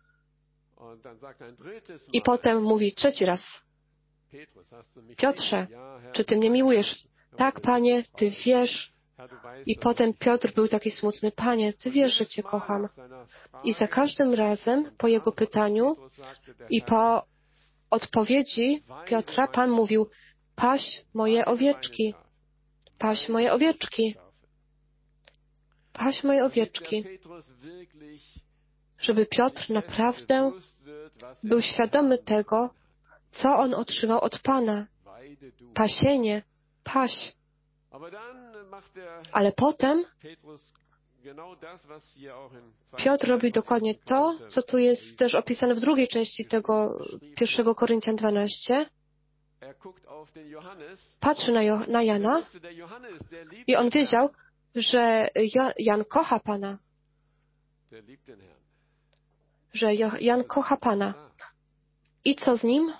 I potem mówi trzeci raz, Piotrze, czy Ty mnie miłujesz? Tak, Panie, Ty wiesz. I potem Piotr był taki smutny, Panie, Ty wiesz, że Cię kocham. I za każdym razem po jego pytaniu i po odpowiedzi Piotra Pan mówił, paś moje owieczki, paś moje owieczki, paś moje owieczki. Żeby Piotr naprawdę był świadomy tego, co on otrzymał od Pana. Pasienie, paś. Ale potem Piotr robi dokładnie to, co tu jest też opisane w drugiej części tego pierwszego Koryntian dwanaście. Patrzy na, jo- na Jana i on wiedział, że Jan kocha Pana, że Jan kocha Pana. I co z nim?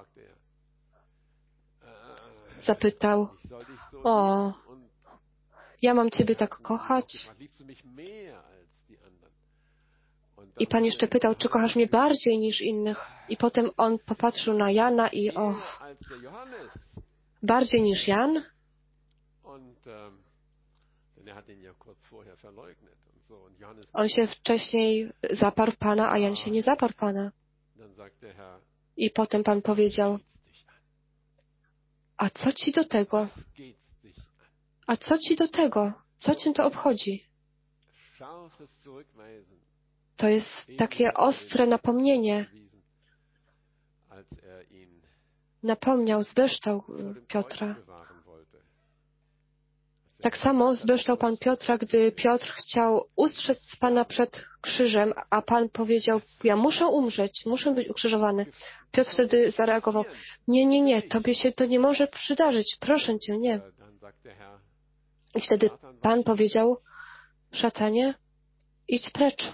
Zapytał, o, ja mam Ciebie tak kochać? I Pan jeszcze pytał, czy kochasz mnie bardziej niż innych? I potem on popatrzył na Jana i o, bardziej niż Jan? On się wcześniej zaparł Pana, a Jan się nie zaparł Pana. I potem Pan powiedział, a co Ci do tego? A co Ci do tego? Co Cię to obchodzi? To jest takie ostre napomnienie. Napomniał, zbeształ Piotra. Tak samo zbeształ Pan Piotra, gdy Piotr chciał ustrzec Pana przed krzyżem, a Pan powiedział, ja muszę umrzeć, muszę być ukrzyżowany. Piotr wtedy zareagował, nie, nie, nie, Tobie się to nie może przydarzyć, proszę Cię, nie. I wtedy Pan powiedział, szatanie, idź precz.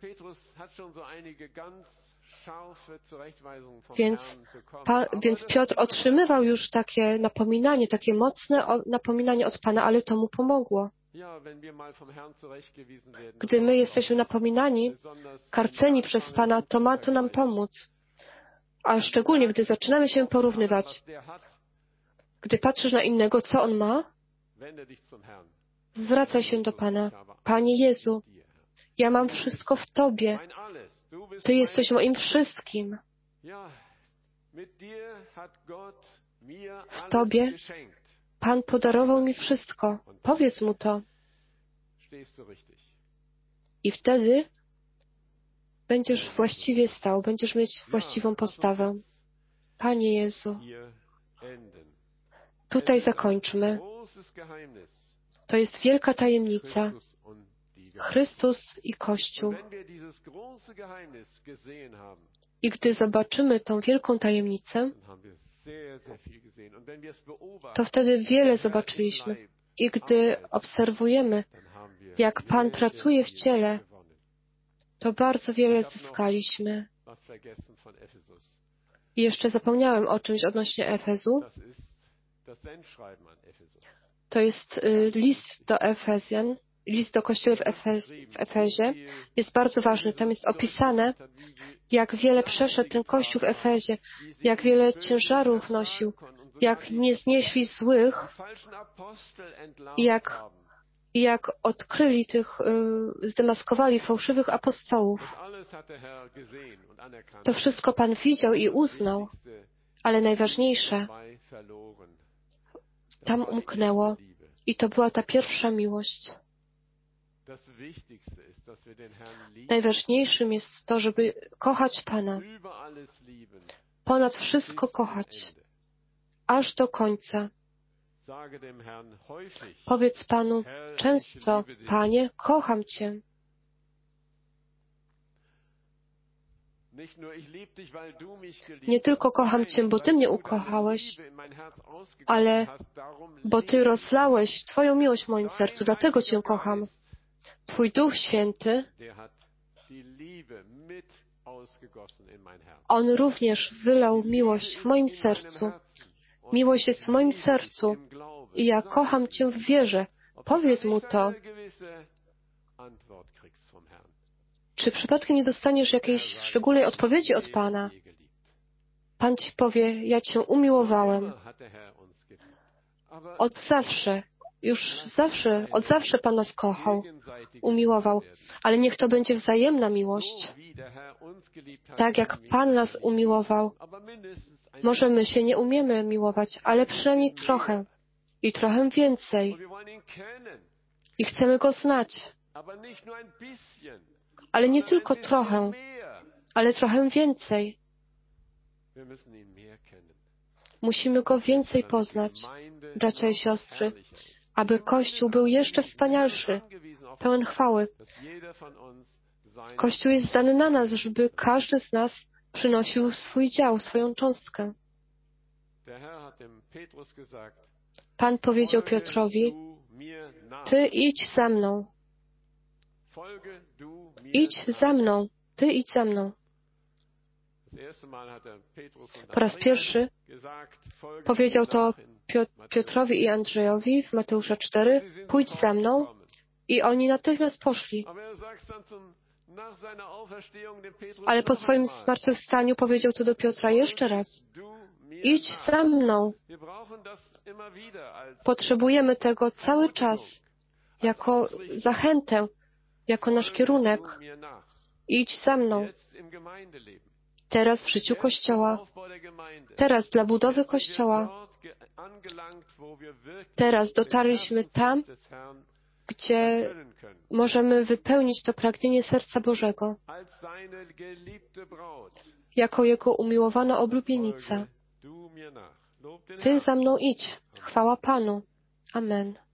Więc, pa, więc Piotr otrzymywał już takie napominanie, takie mocne napominanie od Pana, ale to mu pomogło. Gdy my jesteśmy napominani, karceni przez Pana, to ma to nam pomóc. A szczególnie, gdy zaczynamy się porównywać. Gdy patrzysz na innego, co on ma, zwracaj się do Pana. Panie Jezu, ja mam wszystko w Tobie. Ty jesteś moim wszystkim. W Tobie Pan podarował mi wszystko. Powiedz Mu to. I wtedy będziesz właściwie stał, będziesz mieć właściwą postawę. Panie Jezu, tutaj zakończmy. To jest wielka tajemnica. Chrystus i Kościół. I gdy zobaczymy tą wielką tajemnicę, to wtedy wiele zobaczyliśmy. I gdy obserwujemy, jak Pan pracuje w ciele, to bardzo wiele zyskaliśmy. I jeszcze zapomniałem o czymś odnośnie Efezu. To jest y, list do Efezjan, list do kościoła w, Efez, w Efezie. Jest bardzo ważny. Tam jest opisane, jak wiele przeszedł ten kościół w Efezie, jak wiele ciężarów nosił, jak nie znieśli złych i jak, jak odkryli tych, y, zdemaskowali fałszywych apostołów. To wszystko Pan widział i uznał, ale najważniejsze tam umknęło i to była ta pierwsza miłość. Najważniejszym jest to, żeby kochać Pana. Ponad wszystko kochać. Aż do końca. Powiedz Panu często, Panie, kocham Cię. Nie tylko kocham Cię, bo Ty mnie ukochałeś, ale bo Ty rozlałeś Twoją miłość w moim sercu, dlatego Cię kocham. Twój Duch Święty, On również wylał miłość w moim sercu. Miłość jest w moim sercu i ja kocham Cię w wierze. Powiedz Mu to. Czy przypadkiem nie dostaniesz jakiejś szczególnej odpowiedzi od Pana? Pan Ci powie, ja Cię umiłowałem. Od zawsze, już zawsze, od zawsze Pan nas kochał, umiłował. Ale niech to będzie wzajemna miłość. Tak jak Pan nas umiłował. Może my się nie umiemy miłować, ale przynajmniej trochę. I trochę więcej. I chcemy Go znać. Ale nie tylko trochę, ale trochę więcej. Musimy Go więcej poznać, bracia i siostry, aby Kościół był jeszcze wspanialszy, pełen chwały. Kościół jest zdany na nas, żeby każdy z nas przynosił swój dział, swoją cząstkę. Pan powiedział Piotrowi, mir nach. Ty idź za mną. Folge du mir Idź nach. za mną. Ty idź za mną. Das erste Mal hat er Petrus und Po raz Andreas pierwszy gesagt, folge powiedział mir to nach in Pio- Matthäus. Piotrowi i Andrzejowi w Mateusza cztery. Sie sind Pójdź za mną. gekommen. I oni natychmiast poszli. Aber er sagt dann zum, nach seiner Auferstehung dem Petrus Ale po noch swoim einmal, zmartwychwstaniu powiedział to do Piotra jeszcze raz. du mir Idź nach. za mną. Wir brauchen das immer wieder als Potrzebujemy tego cały czas jako zachętę, jako nasz kierunek. du mir nach. Idź za mną. Jetzt im Gemeindeleben. Teraz w życiu Jetzt im Kościoła. Aufbau der Gemeinde. Teraz dla budowy Jetzt sind wir Kościoła. dort ge- angelangt, wo wir wirklich Teraz den dotarliśmy tam, Herzenswunsch des Herrn gdzie erfüllen können. możemy wypełnić to pragnienie serca Bożego. Als seine geliebte Braut. Jako Jego umiłowana oblubienica. Folge du mir nach. Lob den Ty Herrn. za mną idź. Chwała Panu. Amen.